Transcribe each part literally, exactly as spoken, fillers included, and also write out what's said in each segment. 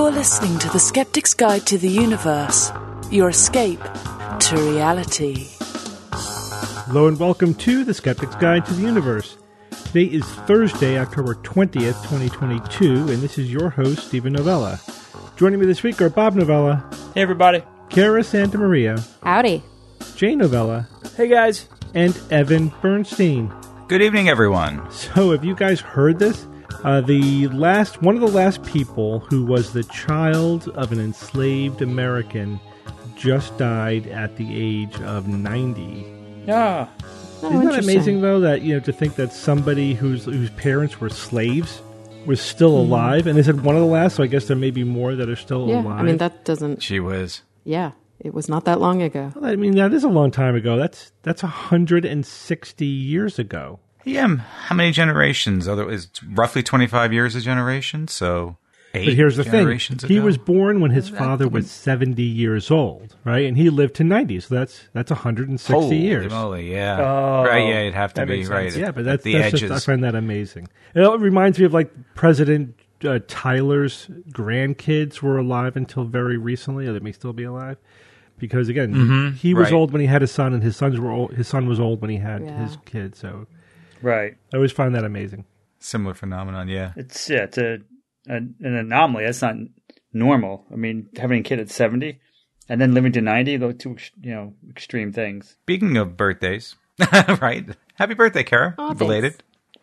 You're listening to The Skeptic's Guide to the Universe, your escape to reality. Hello and welcome to The Skeptic's Guide to the Universe. Today is Thursday, October twentieth, twenty twenty-two, and this is your host, Stephen Novella. Joining me this week are Bob Novella. Hey, everybody. Kara Santa Maria. Howdy. Jay Novella. Hey, guys. And Evan Bernstein. Good evening, everyone. So, have you guys heard this? Uh, the last, one of the last people who was the child of an enslaved American just died at the age of ninety. Yeah. Oh, Isn't that amazing, though, that, you know, to think that somebody whose whose parents were slaves was still Mm-hmm. alive? And they said one of the last, so I guess there may be more that are still Yeah, alive. I mean, that doesn't... She was. Yeah, it was not that long ago. Well, I mean, that is a long time ago. That's that's one hundred sixty years ago. Yeah, how many generations? Otherwise, it's roughly twenty-five years a generation, so eight But here's the thing. generations He ago. was born when his father was seventy years old, right? And he lived to ninety, so that's that's one hundred sixty Holy years. moly, yeah. Oh, right, yeah, it'd have to that be, makes right. sense. Yeah, but at that's, the that's edges. just, I find that amazing. It reminds me of like President uh, Tyler's grandkids were alive until very recently, or they may still be alive. Because again, Mhm, he was right. old when he had his son, and his sons were old, his son was old when he had Yeah. his kid. So Right. I always find that amazing. Similar phenomenon, yeah. It's yeah, it's a, a an anomaly. That's not normal. I mean, having a kid at seventy and then living to ninety, those two, you know, extreme things. Speaking of birthdays, right? Happy birthday, Kara. Aw, thanks. Belated.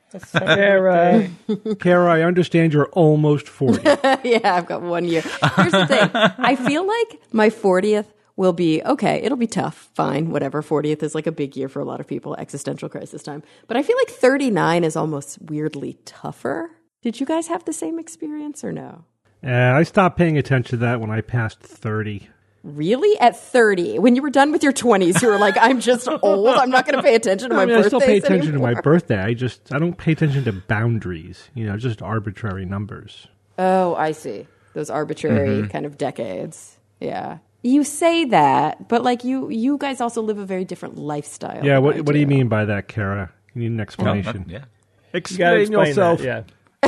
Kara. Kara, I understand you're almost forty. Yeah, I've got one year. Here's the thing. I feel like my fortieth will be, okay, it'll be tough, fine, whatever. fortieth is like a big year for a lot of people, existential crisis time. But I feel like thirty-nine is almost weirdly tougher. Did you guys have the same experience or no? uh, I stopped paying attention to that when I passed thirty. Really? At thirty? When you were done with your twenties, you were like, I'm just old. I'm not going to pay attention to my I mean, I birthdays still pay attention anymore. to my birthday. I just I don't pay attention to boundaries. You know, just arbitrary numbers. Oh, I see. Those arbitrary Mm-hmm. kind of decades. Yeah. You say that, but like you you guys also live a very different lifestyle. Yeah. than What I What do you mean by that, Kara? You need an No, explanation. not- yeah. You gotta Explain explain yourself. that, yeah.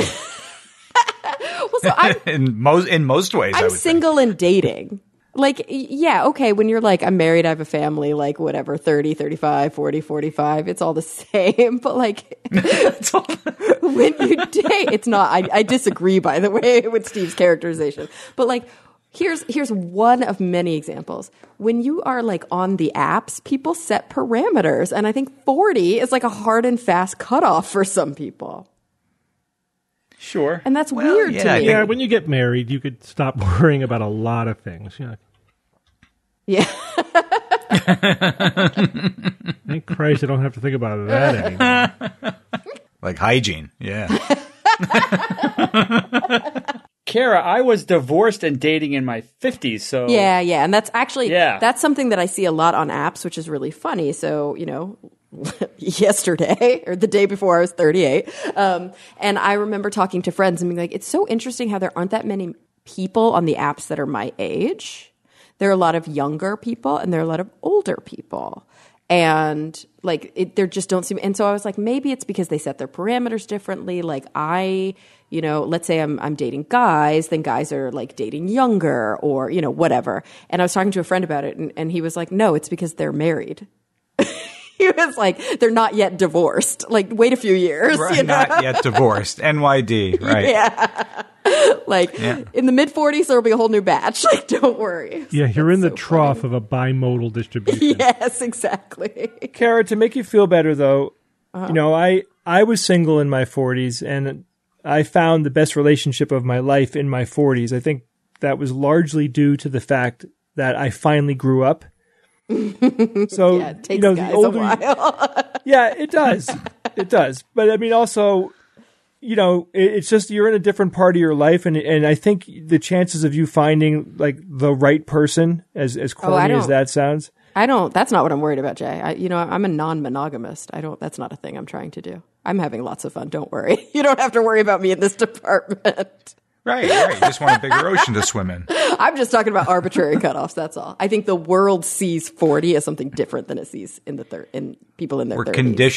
Well, so I'm, in most in most ways, I I'm would say. single and dating. Like, y- yeah, okay, when you're like, I'm married, I have a family, like whatever, thirty, thirty-five, forty, forty-five, it's all the same. But like, when you date, it's not, I, I disagree, by the way, with Steve's characterization. But like, here's here's one of many examples. When you are like on the apps, people set parameters. And I think forty is like a hard and fast cutoff for some people. Sure. And that's Well, weird yeah, to I me. Yeah, when you get married, you could stop worrying about a lot of things. You know, Yeah. thank Christ I don't have to think about that anymore. Like hygiene, yeah. Kara, I was divorced and dating in my fifties, so Yeah, yeah. And that's actually, Yeah. that's something that I see a lot on apps, which is really funny. So, you know, yesterday or the day before I was thirty-eight. Um, and I remember talking to friends and being like, it's so interesting how there aren't that many people on the apps that are my age. There are a lot of younger people and there are a lot of older people. And like, it, there just don't seem, and so I was like, maybe it's because they set their parameters differently. Like I, you know, let's say I'm, I'm dating guys, then guys are like dating younger or, you know, whatever. And I was talking to a friend about it and, and he was like, no, it's because they're married. He was like, they're not yet divorced. Like, wait a few years. Right, you know? not yet divorced. N Y D, right. Yeah. Like, Yeah. in the mid forties, there'll be a whole new batch. Like, don't worry. Yeah, you're in the so trough funny. of a bimodal distribution. Yes, exactly. Kara, to make you feel better, though, Uh-huh. you know, I, I was single in my forties, and I found the best relationship of my life in my forties. I think that was largely due to the fact that I finally grew up. So, Yeah, it takes you know, guys the older, a while. yeah, it does, it does. But I mean, also, you know, it, it's just you're in a different part of your life, and and I think the chances of you finding like the right person, as as Oh, I corny as don't- that sounds. I don't, that's not what I'm worried about, Jay. I, you know, I'm a non-monogamist. I don't, that's not a thing I'm trying to do. I'm having lots of fun. Don't worry. You don't have to worry about me in this department. Right, right. You just want a bigger ocean to swim in. I'm just talking about arbitrary cutoffs. That's all. I think the world sees forty as something different than it sees in the thir- in people in their We're thirties. conditioned.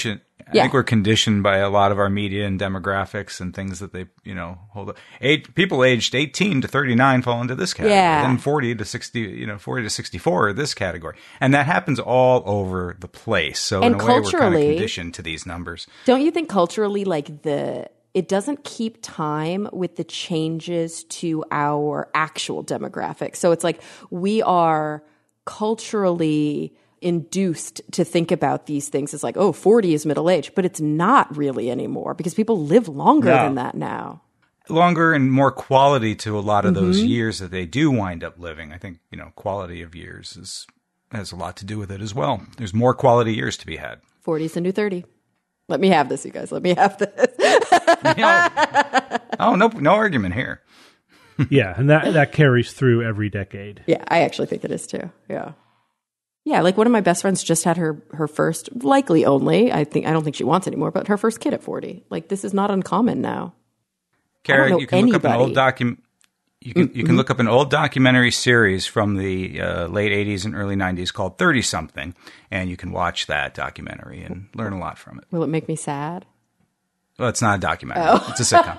I Yeah. think we're conditioned by a lot of our media and demographics and things that they, you know, hold up. Eight, people aged eighteen to thirty-nine fall into this category. Yeah. Then forty to sixty, you know, forty to sixty-four are this category. And that happens all over the place. So And in a way, we're kind of culturally- conditioned to these numbers. Don't you think culturally, like the it doesn't keep time with the changes to our actual demographics? So it's like we are culturally induced to think about these things as like, oh, forty is middle age, but it's not really anymore because people live longer No. than that now. Longer and more quality to a lot of those Mm-hmm. years that they do wind up living. I think, you know, quality of years is has a lot to do with it as well. There's more quality years to be had. forty is the new thirty. Let me have this, you guys. Let me have this. You know, oh, no, no argument here. Yeah, and that, that carries through every decade. Yeah, I actually think it is too. Yeah. Yeah, like one of my best friends just had her her first, likely only, I think I don't think she wants anymore, but her first kid at forty. Like this is not uncommon now. Kara, know you can look up an anybody. old document. You can you can look up an old documentary series from the uh, late eighties and early nineties called thirty something, and you can watch that documentary and learn a lot from it. Will it make me sad? Well, it's not a documentary; Oh. it's a sitcom.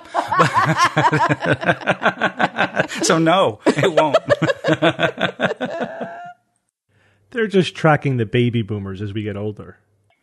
So no, it won't. They're just tracking the baby boomers as we get older.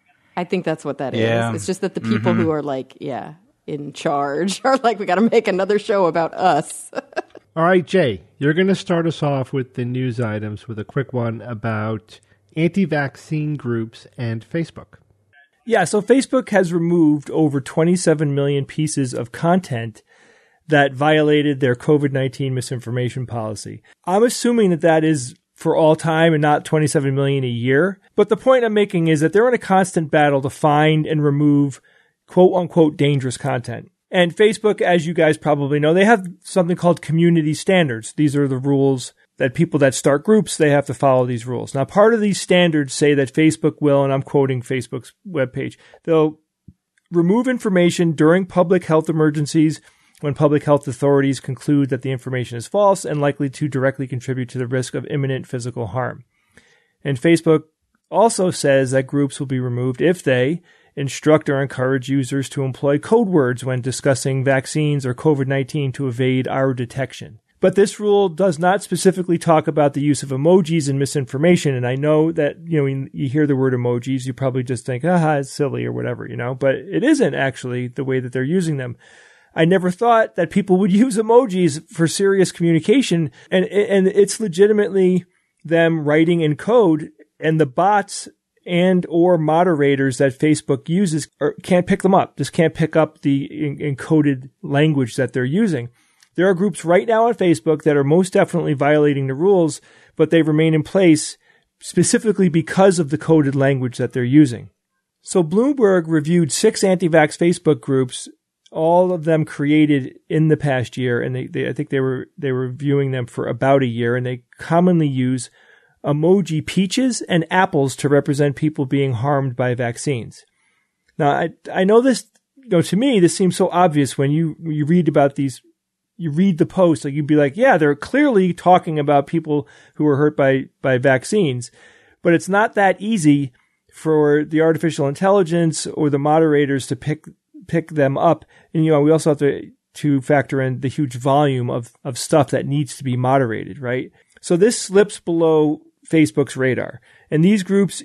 I think that's what that is. Yeah. It's just that the people who are like, yeah, in charge are like, we got to make another show about us. All right, Jay, you're going to start us off with the news items with a quick one about anti-vaccine groups and Facebook. Yeah, so Facebook has removed over twenty-seven million pieces of content that violated their COVID nineteen misinformation policy. I'm assuming that that is for all time and not twenty-seven million a year. But the point I'm making is that they're in a constant battle to find and remove quote unquote dangerous content. And Facebook, as you guys probably know, they have something called community standards. These are the rules that people that start groups, they have to follow these rules. Now, part of these standards say that Facebook will, and I'm quoting Facebook's webpage, they'll remove information during public health emergencies when public health authorities conclude that the information is false and likely to directly contribute to the risk of imminent physical harm. And Facebook also says that groups will be removed if they instruct or encourage users to employ code words when discussing vaccines or COVID nineteen to evade our detection. But this rule does not specifically talk about the use of emojis and misinformation. And I know that, you know, when you hear the word emojis, you probably just think, ah, it's silly or whatever, you know, but it isn't actually the way that they're using them. I never thought that people would use emojis for serious communication, and and it's legitimately them writing in code, and the bots and or moderators that Facebook uses are, can't pick them up, just can't pick up the en- encoded language that they're using. There are groups right now on Facebook that are most definitely violating the rules, but they remain in place specifically because of the coded language that they're using. So Bloomberg reviewed six anti-vax Facebook groups, all of them created in the past year, and they, they I think they were they were reviewing them for about a year, and they commonly use emoji peaches and apples to represent people being harmed by vaccines. Now, I I know this, you know, to me, this seems so obvious when you when you read about these, you read the post, like you'd be like, yeah, they're clearly talking about people who were hurt by by vaccines, but it's not that easy for the artificial intelligence or the moderators to pick pick them up. And, you know, we also have to, to factor in the huge volume of, of stuff that needs to be moderated, right? So this slips below Facebook's radar. And these groups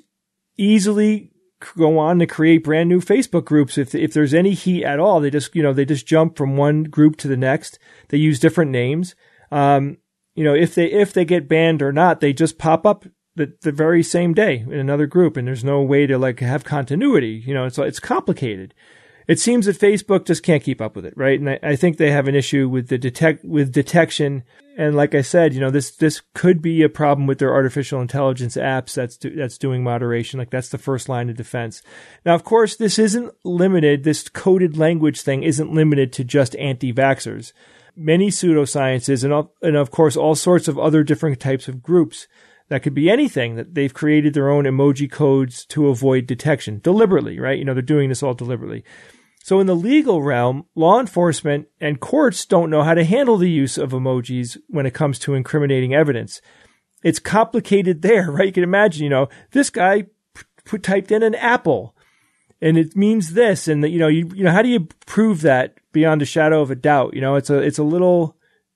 easily go on to create brand new Facebook groups. If, if there's any heat at all, they just, you know, they just jump from one group to the next. They use different names. Um, you know, if they, if they get banned or not, they just pop up the, the very same day in another group. And there's no way to like have continuity. You know, it's, it's complicated. It seems that Facebook just can't keep up with it, right? And I, I think they have an issue with the detect with detection. And like I said, you know, this this could be a problem with their artificial intelligence apps that's do, that's doing moderation. Like that's the first line of defense. Now, of course, this isn't limited. This coded language thing isn't limited to just anti-vaxxers. Many pseudosciences and and of course all sorts of other different types of groups. That could be anything, that they've created their own emoji codes to avoid detection deliberately, right? You know, they're doing this all deliberately. So in the legal realm, law enforcement and courts don't know how to handle the use of emojis when it comes to incriminating evidence. It's complicated there, right? You can imagine, you know, this guy p- typed in an apple. and it means this, and that, you know, you you know, how do you prove that beyond a shadow of a doubt? You know, it's a it's a little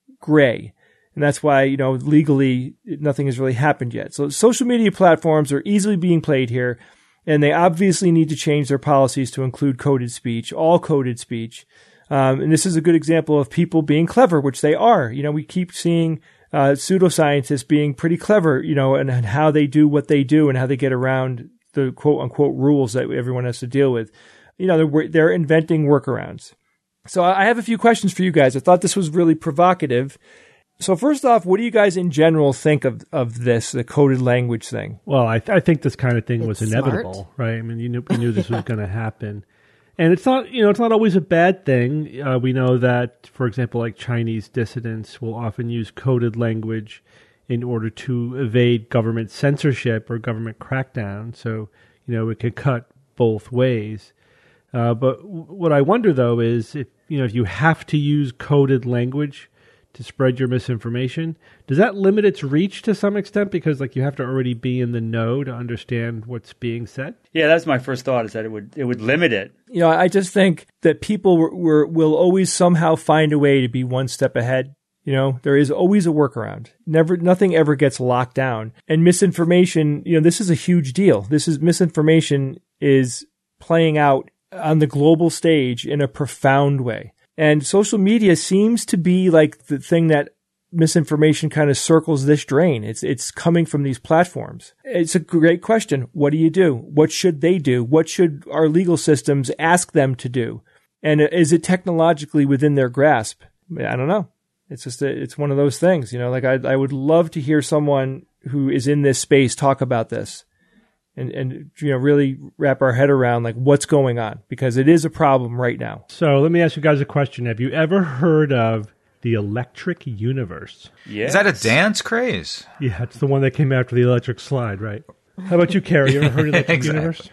gray, and that's why, you know, legally nothing has really happened yet. So social media platforms are easily being played here, and they obviously need to change their policies to include coded speech, all coded speech. Um, and this is a good example of people being clever, which they are. You know, we keep seeing uh, pseudoscientists being pretty clever, you know, and, and how they do what they do and how they get around the quote unquote rules that everyone has to deal with. You know, they're, they're inventing workarounds. So I have a few questions for you guys. I thought this was really provocative. So first off, what do you guys in general think of, of this, the coded language thing? Well, I, th- I think this kind of thing It's was inevitable, smart. right? I mean, you knew, you knew this was going to happen. And it's not, you know, it's not always a bad thing. Uh, we know that, for example, like Chinese dissidents will often use coded language in order to evade government censorship or government crackdown. So, you know, it can cut both ways. Uh, but w- what I wonder, though, is if, you know, if you have to use coded language to spread your misinformation, does that limit its reach to some extent? Because, like, you have to already be in the know to understand what's being said. Yeah, that's my first thought, is that it would it would limit it. You know, I just think that people were, were, will always somehow find a way to be one step ahead. You know, there is always a workaround. Never, nothing ever gets locked down. And misinformation, you know, this is a huge deal. This is misinformation is playing out on the global stage in a profound way. And social media seems to be like the thing that misinformation kind of circles this drain. It's it's coming from these platforms. It's a great question. What do you do? What should they do? What should our legal systems ask them to do? And is it technologically within their grasp? I don't know. It's just a, it's one of those things, you know, like I I would love to hear someone who is in this space talk about this and, and, you know, really wrap our head around like what's going on, because it is a problem right now. So let me ask you guys a question. Have you ever heard of the Electric Universe? Yeah. Is that a dance craze? Yeah, it's the one that came after the Electric Slide, right? How about you, Carrie? You ever heard of the Electric Exactly. Universe?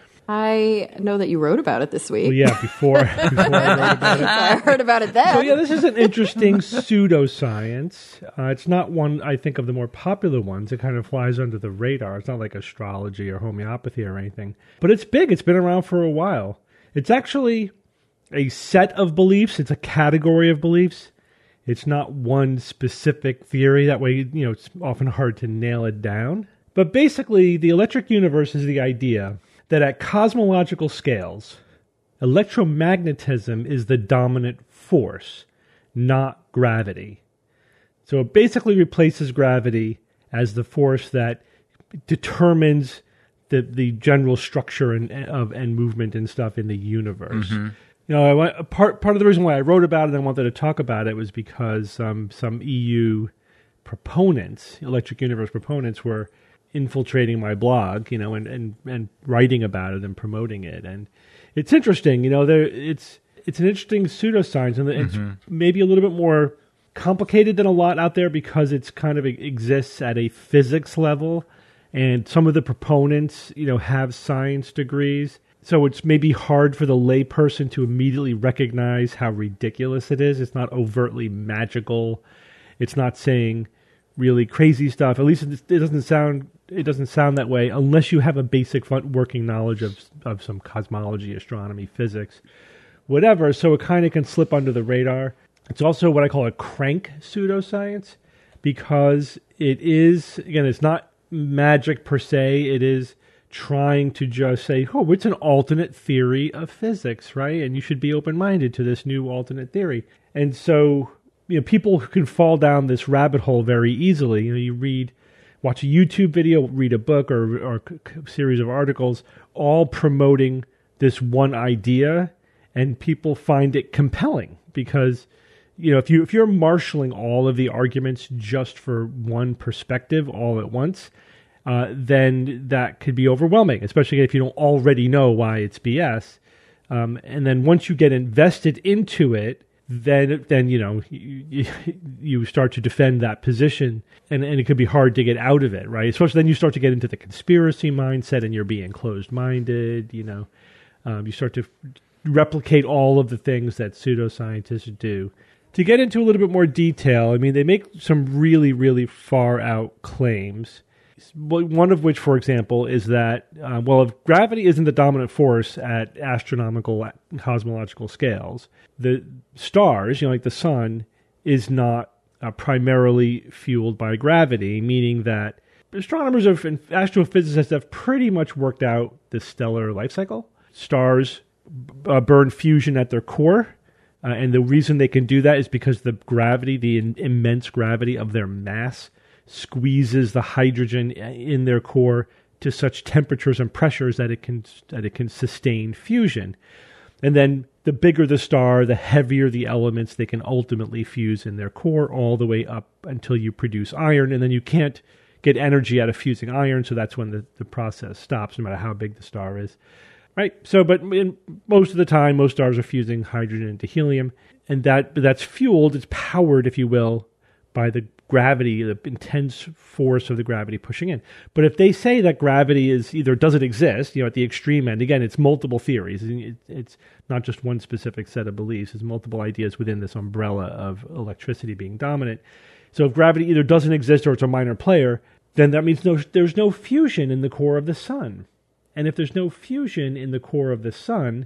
I know that you wrote about it this week. Well, yeah, before, before I wrote about it. I heard about it then. So yeah, this is an interesting pseudoscience. Uh, it's not one, I think, of the more popular ones. It kind of flies under the radar. It's not like astrology or homeopathy or anything. But it's big. It's been around for a while. It's actually a set of beliefs. It's a category of beliefs. It's not one specific theory. That way, you know, it's often hard to nail it down. But basically, the electric universe is the idea that at cosmological scales, electromagnetism is the dominant force, not gravity. So it basically replaces gravity as the force that determines the the general structure and of and movement and stuff in the universe. Mm-hmm. You know, I want, part part of the reason why I wrote about it and I wanted to talk about it was because um, some E U proponents, electric universe proponents, were infiltrating my blog, you know, and, and, and writing about it and promoting it. And it's interesting, you know, there it's it's an interesting pseudoscience, and it's mm-hmm. maybe a little bit more complicated than a lot out there because it's kind of exists at a physics level, and some of the proponents, you know, have science degrees. So it's maybe hard for the layperson to immediately recognize how ridiculous it is. It's not overtly magical. It's not saying really crazy stuff. At least it doesn't sound it doesn't sound that way unless you have a basic working knowledge of of some cosmology, astronomy, physics, whatever. So it kind of can slip under the radar. It's also what I call a crank pseudoscience because it is, again, it's not magic per se. It is trying to just say, oh, it's an alternate theory of physics, right? And you should be open-minded to this new alternate theory. And so, you know, people can fall down this rabbit hole very easily. You know, you read, watch a YouTube video, read a book or, or a series of articles, all promoting this one idea, and people find it compelling because, you know, if you if you're marshaling all of the arguments just for one perspective all at once, uh, then that could be overwhelming, especially if you don't already know why it's B S. Um, and then once you get invested into it, then then you know you, you start to defend that position, and, and it could be hard to get out of it, right? Especially then you start to get into the conspiracy mindset, and you're being closed-minded. You know, um, you start to replicate all of the things that pseudoscientists do. To get into a little bit more detail, I mean, they make some really, really far-out claims. one of which, for example, is that, uh, well, if gravity isn't the dominant force at astronomical, cosmological scales, the stars, you know, like the sun, is not uh, primarily fueled by gravity, meaning that astronomers have, and astrophysicists have pretty much worked out the stellar life cycle. Stars uh, burn fusion at their core, uh, and the reason they can do that is because the gravity, the in- immense gravity of their mass, squeezes the hydrogen in their core to such temperatures and pressures that it can that it can sustain fusion. And then the bigger the star, the heavier the elements they can ultimately fuse in their core, all the way up until you produce iron. And then you can't get energy out of fusing iron, so that's when the, the process stops, no matter how big the star is. Right? So, but in, most of the time, most stars are fusing hydrogen into helium, and that that's fueled, it's powered, if you will, by the gravity, the intense force of the gravity pushing in. But if they say that gravity is either doesn't exist, you know, at the extreme end, again, it's multiple theories. It's not just one specific set of beliefs. It's multiple ideas within this umbrella of electricity being dominant. So if gravity either doesn't exist or it's a minor player, then that means no, there's no fusion in the core of the sun. And if there's no fusion in the core of the sun,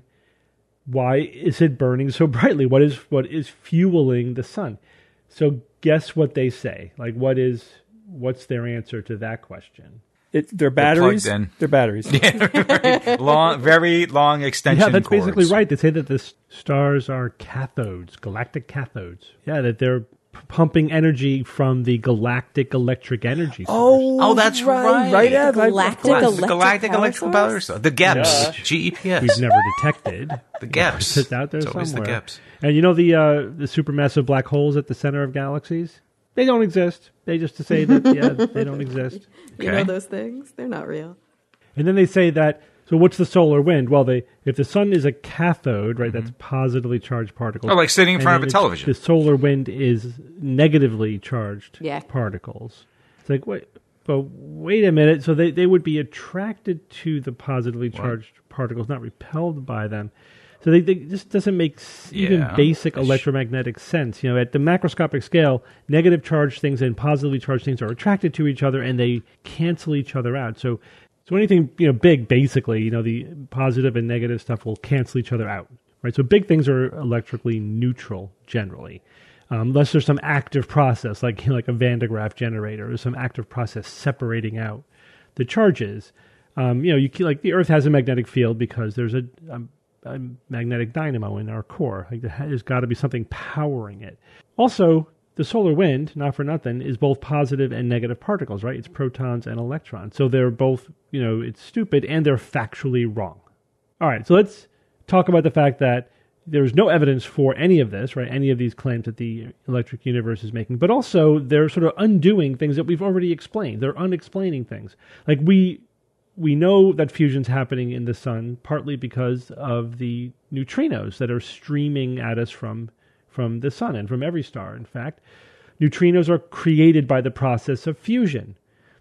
why is it burning so brightly? What is what is fueling the sun? So guess what they say? Like, what is what's their answer to that question? It, they're batteries. They're, they're batteries. Yeah, very long, very long extension Yeah, that's cords. basically right. They say that the s- stars are cathodes, galactic cathodes. Yeah, that they're p- pumping energy from the galactic electric energy source. Oh, that's right. Right, Ev. I- Galactic Gla- electric Galactic power Electrical source? Power Source. The GEPS. G E P S. We've never detected. The GEPS. It's out there It's always somewhere. the GEPS. And you know the uh, the supermassive black holes at the center of galaxies? They don't exist. They just to say that, yeah, they don't exist. You Okay. know those things? They're not real. And then they say that, so what's the solar wind? Well, they if the sun is a cathode, right, that's positively charged particles. Oh, like sitting in and front of then a it's- television. The solar wind is negatively charged Yeah. particles. It's like, wait, but wait a minute. So they, they would be attracted to the positively charged particles, not repelled by them. So they, they just doesn't make s- even Yeah. basic That's- electromagnetic sense. You know, at the macroscopic scale, negative charged things and positively charged things are attracted to each other, and they cancel each other out. So, so anything you know big, basically, you know, the positive and negative stuff will cancel each other out, right? So big things are electrically neutral generally, um, unless there's some active process, like like a Van de Graaff generator, or some active process separating out the charges. Um, you know, you can, like the Earth has a magnetic field because there's a, a a magnetic dynamo in our core. Like there's got to be something powering it. Also, the solar wind, not for nothing, is both positive and negative particles, right? It's protons and electrons. So they're both, you know, it's stupid and they're factually wrong. All right, so let's talk about the fact that there's no evidence for any of this, right? Any of these claims that the electric universe is making, but also they're sort of undoing things that we've already explained. They're unexplaining things. Like we we know that fusion's happening in the sun partly because of the neutrinos that are streaming at us from from the sun and from every star. In fact, neutrinos are created by the process of fusion.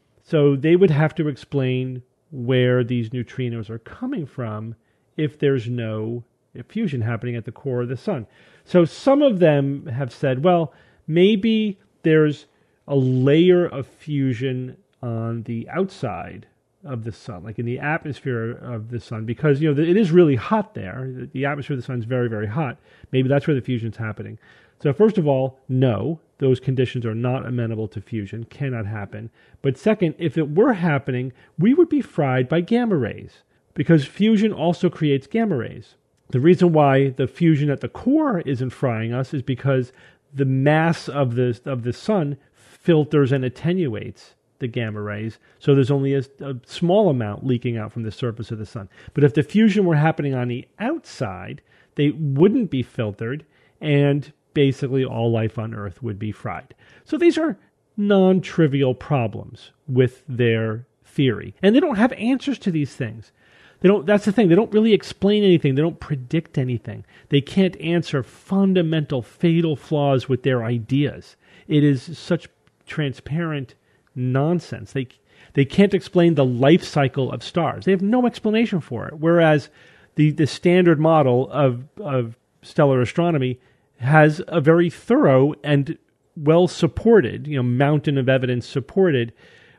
So they would have to explain where these neutrinos are coming from if there's no fusion happening at the core of the sun. So some of them have said, well, maybe there's a layer of fusion on the outside of the sun, like in the atmosphere of the sun, because, you know, it is really hot there. The atmosphere of the sun is very, very hot. Maybe that's where the fusion's happening. So first of all, no, those conditions are not amenable to fusion, cannot happen. But second, if it were happening, we would be fried by gamma rays, because fusion also creates gamma rays. The reason why the fusion at the core isn't frying us is because the mass of the of the sun filters and attenuates the gamma rays, so there's only a, a small amount leaking out from the surface of the sun. But if the fusion were happening on the outside, they wouldn't be filtered, and basically all life on Earth would be fried. So these are non-trivial problems with their theory, and they don't have answers to these things. They don't. That's the thing. They don't really explain anything. They don't predict anything. They can't answer fundamental, fatal flaws with their ideas. It is such transparent nonsense. They they can't explain the life cycle of stars. They have no explanation for it. Whereas the, the standard model of of stellar astronomy has a very thorough and well supported, you know, mountain of evidence supported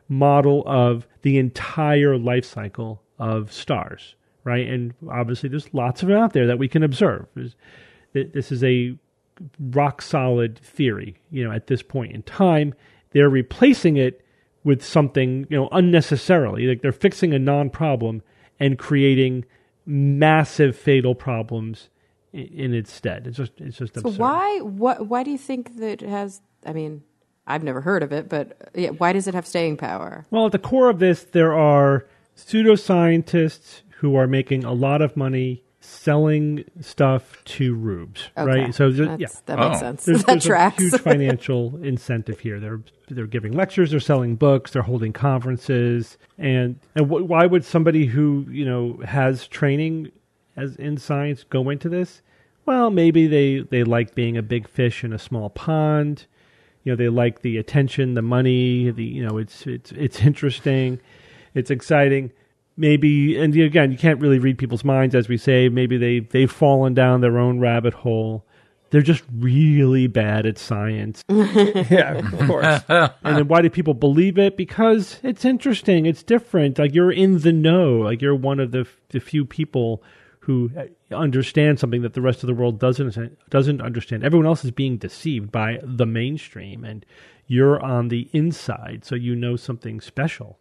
model of the entire life cycle of stars, right? And obviously there's lots of it out there that we can observe. There's, this is a rock solid theory, you know, at this point in time. They're replacing it with something, you know, unnecessarily. Like they're fixing a non-problem and creating massive fatal problems in, in its stead. It's just, it's just so absurd. why, what, why do you think that it has? I mean, I've never heard of it, but yeah, why does it have staying power? Well, at the core of this, there are pseudoscientists who are making a lot of money selling stuff to rubes, Okay. right? So there- That's, yeah, that makes Oh. sense. there's, that there's tracks. a huge financial incentive here. They're they're giving lectures, they're selling books, they're holding conferences, and and wh- why would somebody who you know has training as in science go into this? Well, maybe they they like being a big fish in a small pond. You know, they like the attention, the money. The you know, it's it's it's interesting, it's exciting. Maybe, and again, you can't really read people's minds, as we say. Maybe they, they've fallen down their own rabbit hole. They're just really bad at science. Yeah, of course. And then why do people believe it? Because it's interesting. It's different. Like you're in the know. Like you're one of the, the few people who understand something that the rest of the world doesn't doesn't understand. Everyone else is being deceived by the mainstream, and you're on the inside, so you know something special.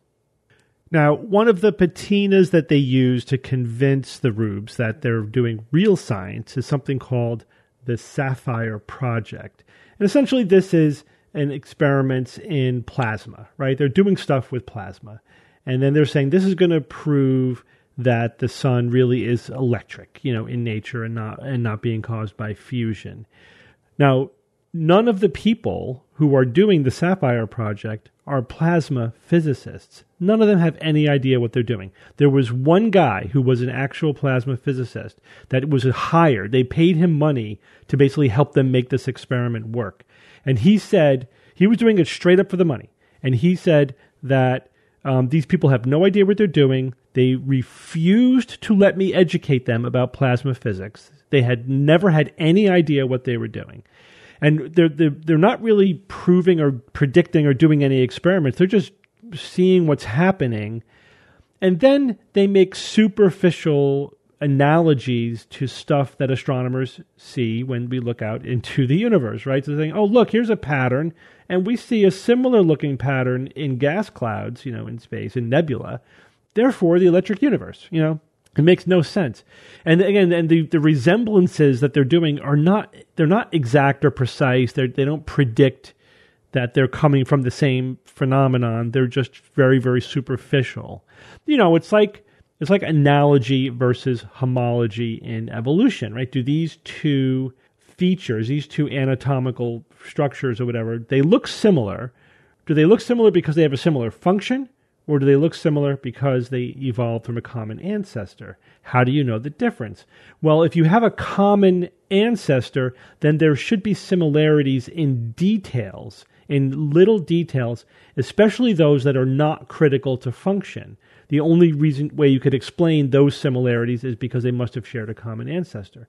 Now, one of the patinas that they use to convince the rubes that they're doing real science is something called the Sapphire Project. And essentially this is an experiment in plasma, right? They're doing stuff with plasma. And then they're saying this is going to prove that the sun really is electric, you know, in nature and not and not being caused by fusion. Now, none of the people who are doing the Sapphire Project are plasma physicists. None of them have any idea what they're doing. There was one guy who was an actual plasma physicist that was hired. They paid him money to basically help them make this experiment work. And he said, he was doing it straight up for the money. And he said that um, these people have no idea what they're doing. They refused to let me educate them about plasma physics. They had never had any idea what they were doing. And they're, they're they're not really proving or predicting or doing any experiments. They're just seeing what's happening. And then they make superficial analogies to stuff that astronomers see when we look out into the universe, right? So they're saying, oh, look, here's a pattern. And we see a similar looking pattern in gas clouds, you know, in space, in nebula. Therefore, the electric universe, you know. It makes no sense. And again, and the, the resemblances that they're doing are not, they're not exact or precise. They're, they don't predict that they're coming from the same phenomenon. They're just very, very superficial. You know, it's like, it's like analogy versus homology in evolution, right? Do these two features, these two anatomical structures or whatever, they look similar. Do they look similar because they have a similar function? Or do they look similar because they evolved from a common ancestor? How do you know the difference? Well, if you have a common ancestor, then there should be similarities in details, in little details, especially those that are not critical to function. The only reason way you could explain those similarities is because they must have shared a common ancestor.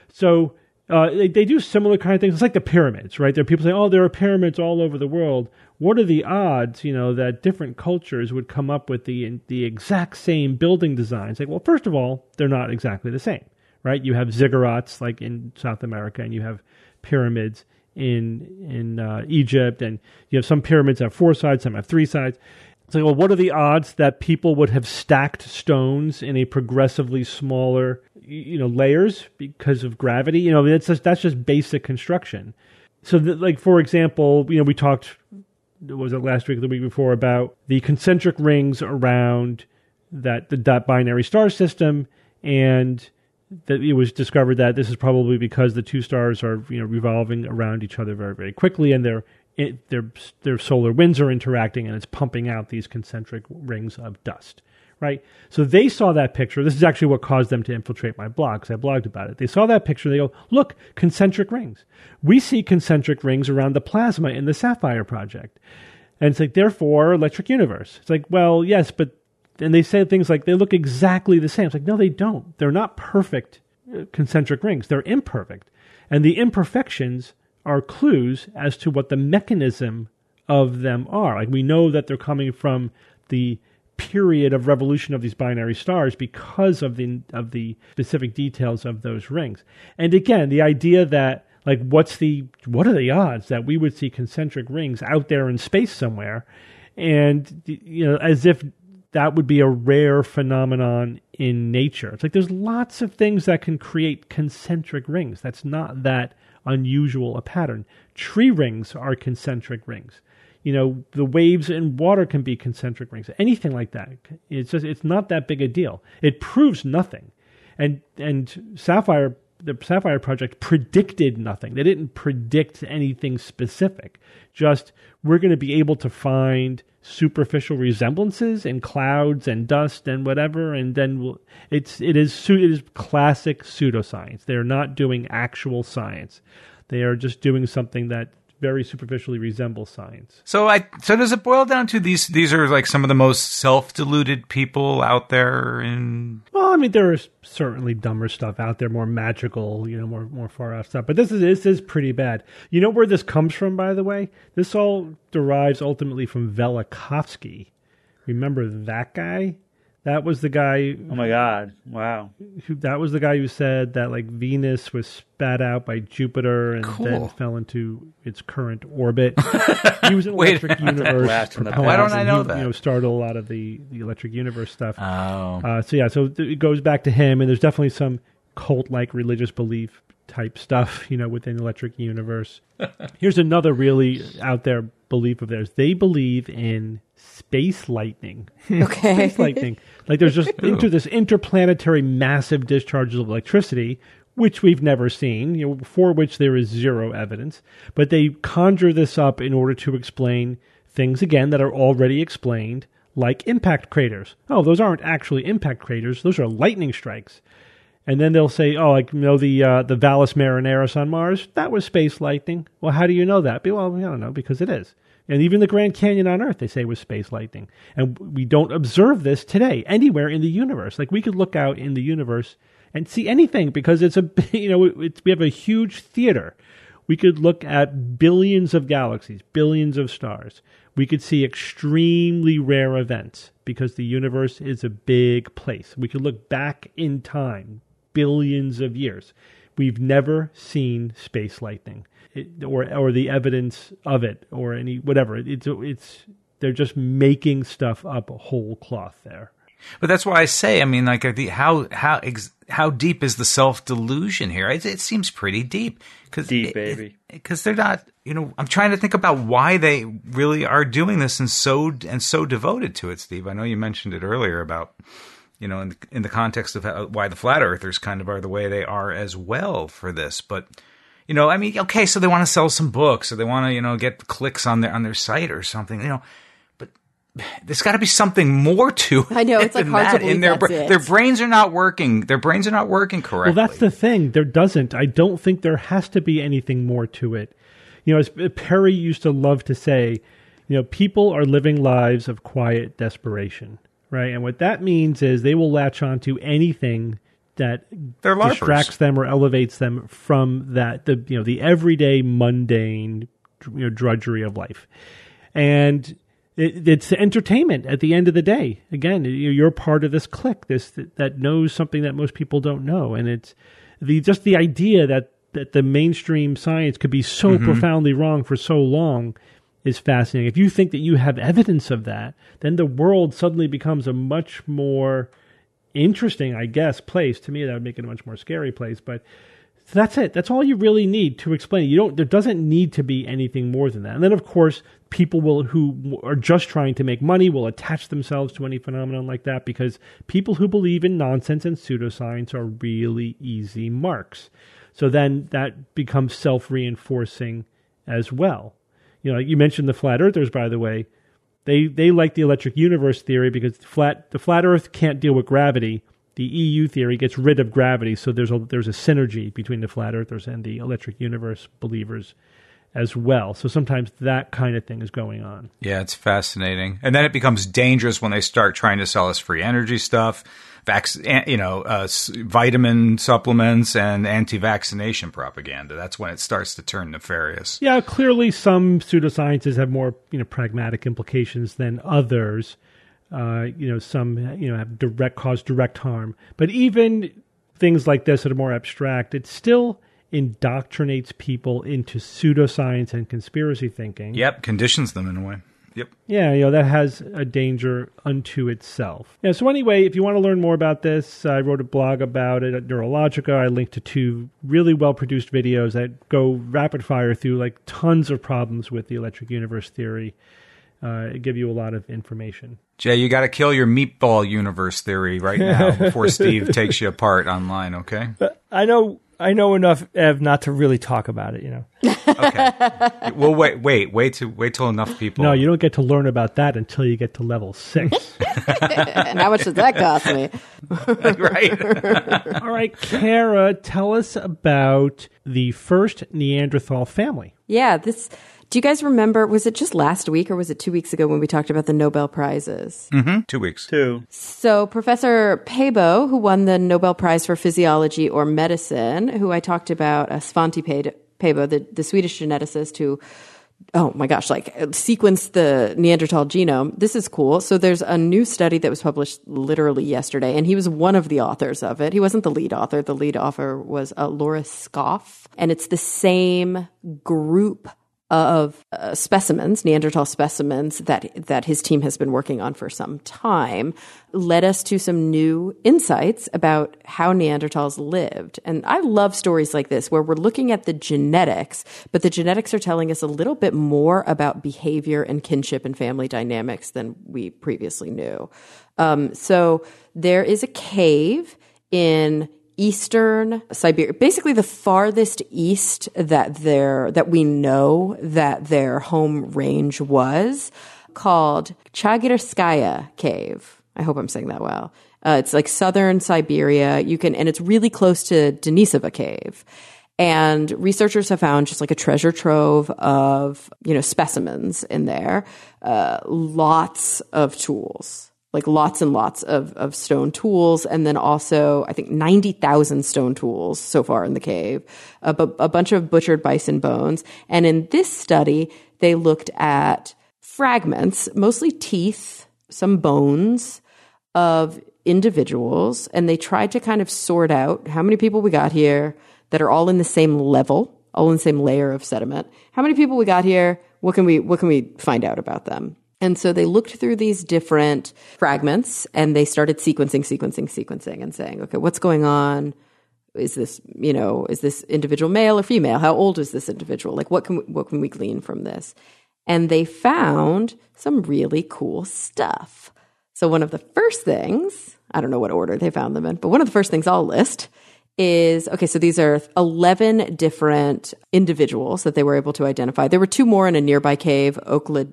So uh, they, they do similar kind of things. It's like the pyramids, right? There are people saying, oh, there are pyramids all over the world. What are the odds, you know, that different cultures would come up with the the exact same building designs? Like, well, first of all, they're not exactly the same, right? You have ziggurats like in South America, and you have pyramids in in uh, Egypt, and you have some pyramids that have four sides, some have three sides. It's like, well, what are the odds that people would have stacked stones in a progressively smaller, you know, layers because of gravity? You know, that's just, that's just basic construction. So, that, like, for example, you know, we talked, was it last week or the week before, about the concentric rings around that the dot binary star system, and that it was discovered that this is probably because the two stars are, you know, revolving around each other very, very quickly, and their it, their their solar winds are interacting, and it's pumping out these concentric rings of dust. Right? So they saw that picture. This is actually what caused them to infiltrate my blog, because I blogged about it. They saw that picture. They go, look, concentric rings. We see concentric rings around the plasma in the Sapphire Project. And it's like, therefore, electric universe. It's like, well, yes, but, and they say things like, they look exactly the same. It's like, no, they don't. They're not perfect concentric rings. They're imperfect. And the imperfections are clues as to what the mechanism of them are. Like, we know that they're coming from the period of revolution of these binary stars because of the of the specific details of those rings. And again, the idea that, like, what's the what are the odds that we would see concentric rings out there in space somewhere, and, you know, as if that would be a rare phenomenon in nature. It's like there's lots of things that can create concentric rings. That's not that unusual a pattern. Tree rings are concentric rings. You know, the waves in water can be concentric rings. Anything like that. It's just, it's not that big a deal. It proves nothing. And and Sapphire, the Sapphire Project predicted nothing. They didn't predict anything specific. Just, we're going to be able to find superficial resemblances in clouds and dust and whatever, and then we'll, it's it is it is classic pseudoscience. They're not doing actual science. They are just doing something that very superficially resembles science. So I so does it boil down to these these are like some of the most self-deluded people out there in Well, I mean, there is certainly dumber stuff out there, more magical, you know, more more far off stuff. But this is this is pretty bad. You know where this comes from, by the way? This all derives ultimately from Velikovsky. Remember that guy? That was the guy. Oh my God! Wow. Who, that was the guy who said that, like, Venus was spat out by Jupiter and Cool. then fell into its current orbit. He was an Wait. Electric Universe. Blast in the proponent, Why don't I and know he, that? You know, started a lot of the, the Electric Universe stuff. Oh. Uh, so yeah, so th- it goes back to him, and there's definitely some cult-like religious belief type stuff, you know, within Electric Universe. Here's another really out there belief of theirs. They believe in space lightning. Okay. Space lightning. Like, there's just into this interplanetary massive discharges of electricity, which we've never seen, you know, for which there is zero evidence. But they conjure this up in order to explain things, again, that are already explained, like impact craters. Oh, those aren't actually impact craters. Those are lightning strikes. And then they'll say, oh, like, you know, the uh, the Valles Marineris on Mars, that was space lightning. Well, how do you know that? Well, I don't know, because it is. And even the Grand Canyon on Earth, they say, was space lightning. And we don't observe this today anywhere in the universe. Like, we could look out in the universe and see anything because it's a, you know, it's, we have a huge theater. We could look at billions of galaxies, billions of stars. We could see extremely rare events because the universe is a big place. We could look back in time, billions of years. We've never seen space lightning. It, or or the evidence of it, or any whatever. It, it's it's they're just making stuff up whole cloth there. But that's why I say, I mean, like, the, how how ex, how deep is the self delusion here? It, it seems pretty deep. Cause Deep, it, baby. Because they're not, you know. I'm trying to think about why they really are doing this and so and so devoted to it, Steve. I know you mentioned it earlier about, you know, in the, in the context of how, why the flat earthers kind of are the way they are as well for this, but. You know, I mean, okay, so they want to sell some books, or they want to, you know, get clicks on their on their site or something, you know. But there's got to be something more to it. I know, it's like than hard to that. believe In their, that's it. Their brains are not working. Their brains are not working correctly. Well, that's the thing. There doesn't. I don't think there has to be anything more to it. You know, as Perry used to love to say, you know, people are living lives of quiet desperation, right? And what that means is they will latch on to anything that They're LARPers. distracts them or elevates them from that, the you know the everyday mundane, you know, drudgery of life, and it, it's entertainment at the end of the day. Again, you're part of this clique, this that knows something that most people don't know, and it's the just the idea that that the mainstream science could be so Mm-hmm. profoundly wrong for so long is fascinating. If you think that you have evidence of that, then the world suddenly becomes a much more interesting, I guess, place. To me, that would make it a much more scary place. But that's it. That's all you really need to explain it. You don't. There doesn't need to be anything more than that. And then, of course, people will who are just trying to make money will attach themselves to any phenomenon like that because people who believe in nonsense and pseudoscience are really easy marks. So then that becomes self-reinforcing as well. You know, you mentioned the flat earthers, by the way. They they like the electric universe theory because the flat the flat Earth can't deal with gravity. The E U theory gets rid of gravity, so there's a there's a synergy between the flat earthers and the electric universe believers as well. So sometimes that kind of thing is going on. Yeah, it's fascinating. And then it becomes dangerous when they start trying to sell us free energy stuff, vac- you know, uh, vitamin supplements and anti-vaccination propaganda. That's when it starts to turn nefarious. Yeah, clearly some pseudosciences have more, you know, pragmatic implications than others. Uh, you know, some, you know, have direct cause direct harm. But even things like this that are more abstract, it still indoctrinates people into pseudoscience and conspiracy thinking. Yep, conditions them in a way. Yep. Yeah, you know, that has a danger unto itself. Yeah, so anyway, if you want to learn more about this, I wrote a blog about it at Neurologica. I linked to two really well-produced videos that go rapid fire through like tons of problems with the electric universe theory. Uh, give you a lot of information. Jay, you got to kill your meatball universe theory right now before Steve takes you apart online, okay? I know I know enough, Ev, not to really talk about it, you know. Okay. Well, wait, wait, wait to wait till enough people. No, you don't get to learn about that until you get to level six. And how much does that cost me? Right. All right, Kara, tell us about the first Neanderthal family. Yeah, this. Do you guys remember, was it just last week or was it two weeks ago when we talked about the Nobel Prizes? Mm-hmm. Two weeks. Two. So Professor Paabo, who won the Nobel Prize for Physiology or Medicine, who I talked about, uh, Svante Paabo, the, the Swedish geneticist who, oh my gosh, like sequenced the Neanderthal genome. This is cool. So there's a new study that was published literally yesterday, and he was one of the authors of it. He wasn't the lead author. The lead author was uh, Laura Scoff, and it's the same group of uh, specimens, Neanderthal specimens, that that his team has been working on for some time, led us to some new insights about how Neanderthals lived. And I love stories like this, where we're looking at the genetics, but the genetics are telling us a little bit more about behavior and kinship and family dynamics than we previously knew. Um, so there is a cave in Eastern Siberia, basically the farthest east that their that we know that their home range was, called Chagirskaya Cave. I hope I'm saying that well. Uh, it's like southern Siberia. You can, and it's really close to Denisova Cave. And researchers have found just like a treasure trove of, you know, specimens in there, uh, lots of tools. Like lots and lots of, of stone tools, and then also, I think, ninety thousand stone tools so far in the cave, a, bu- a bunch of butchered bison bones. And in this study, they looked at fragments, mostly teeth, some bones of individuals, and they tried to kind of sort out how many people we got here that are all in the same level, all in the same layer of sediment. How many people we got here? What can we, what can we find out about them? And so they looked through these different fragments and they started sequencing, sequencing, sequencing and saying, okay, what's going on? Is this, you know, is this individual male or female? How old is this individual? Like what can we, what can we glean from this? And they found some really cool stuff. So one of the first things, I don't know what order they found them in, but one of the first things I'll list is, okay, so these are eleven different individuals that they were able to identify. There were two more in a nearby cave, Oklad.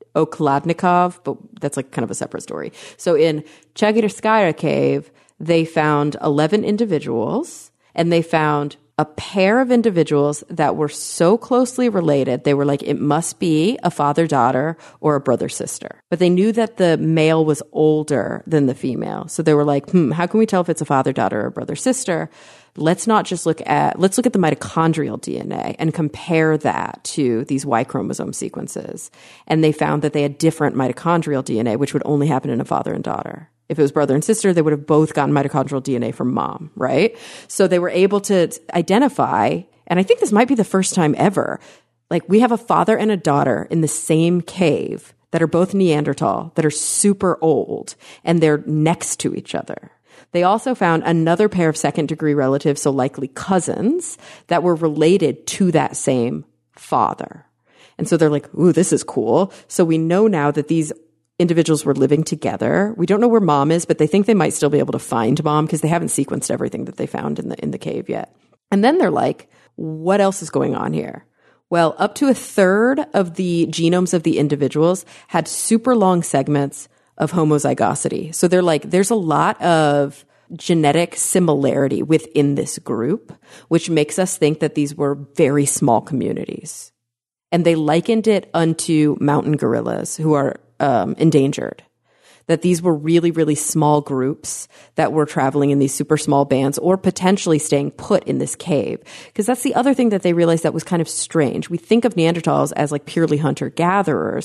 Okladnikov, but that's like kind of a separate story. So in Chagirskaya Cave, they found eleven individuals, and they found a pair of individuals that were so closely related, they were like, it must be a father-daughter or a brother-sister. But they knew that the male was older than the female. So they were like, hmm, how can we tell if it's a father-daughter or a brother-sister? Let's not just look at, let's look at the mitochondrial D N A and compare that to these Y chromosome sequences. And they found that they had different mitochondrial D N A, which would only happen in a father and daughter. If it was brother and sister, they would have both gotten mitochondrial D N A from mom, right? So they were able to identify, and I think this might be the first time ever, like we have a father and a daughter in the same cave that are both Neanderthal, that are super old, and they're next to each other. They also found another pair of second-degree relatives, so likely cousins, that were related to that same father. And so they're like, ooh, this is cool. So we know now that these individuals were living together. We don't know where mom is, but they think they might still be able to find mom because they haven't sequenced everything that they found in the in the cave yet. And then they're like, what else is going on here? Well, up to a third of the genomes of the individuals had super long segments of homozygosity. So they're like, there's a lot of genetic similarity within this group, which makes us think that these were very small communities. And they likened it unto mountain gorillas who are um, endangered. That these were really, really small groups that were traveling in these super small bands or potentially staying put in this cave. Because that's the other thing that they realized that was kind of strange. We think of Neanderthals as like purely hunter-gatherers,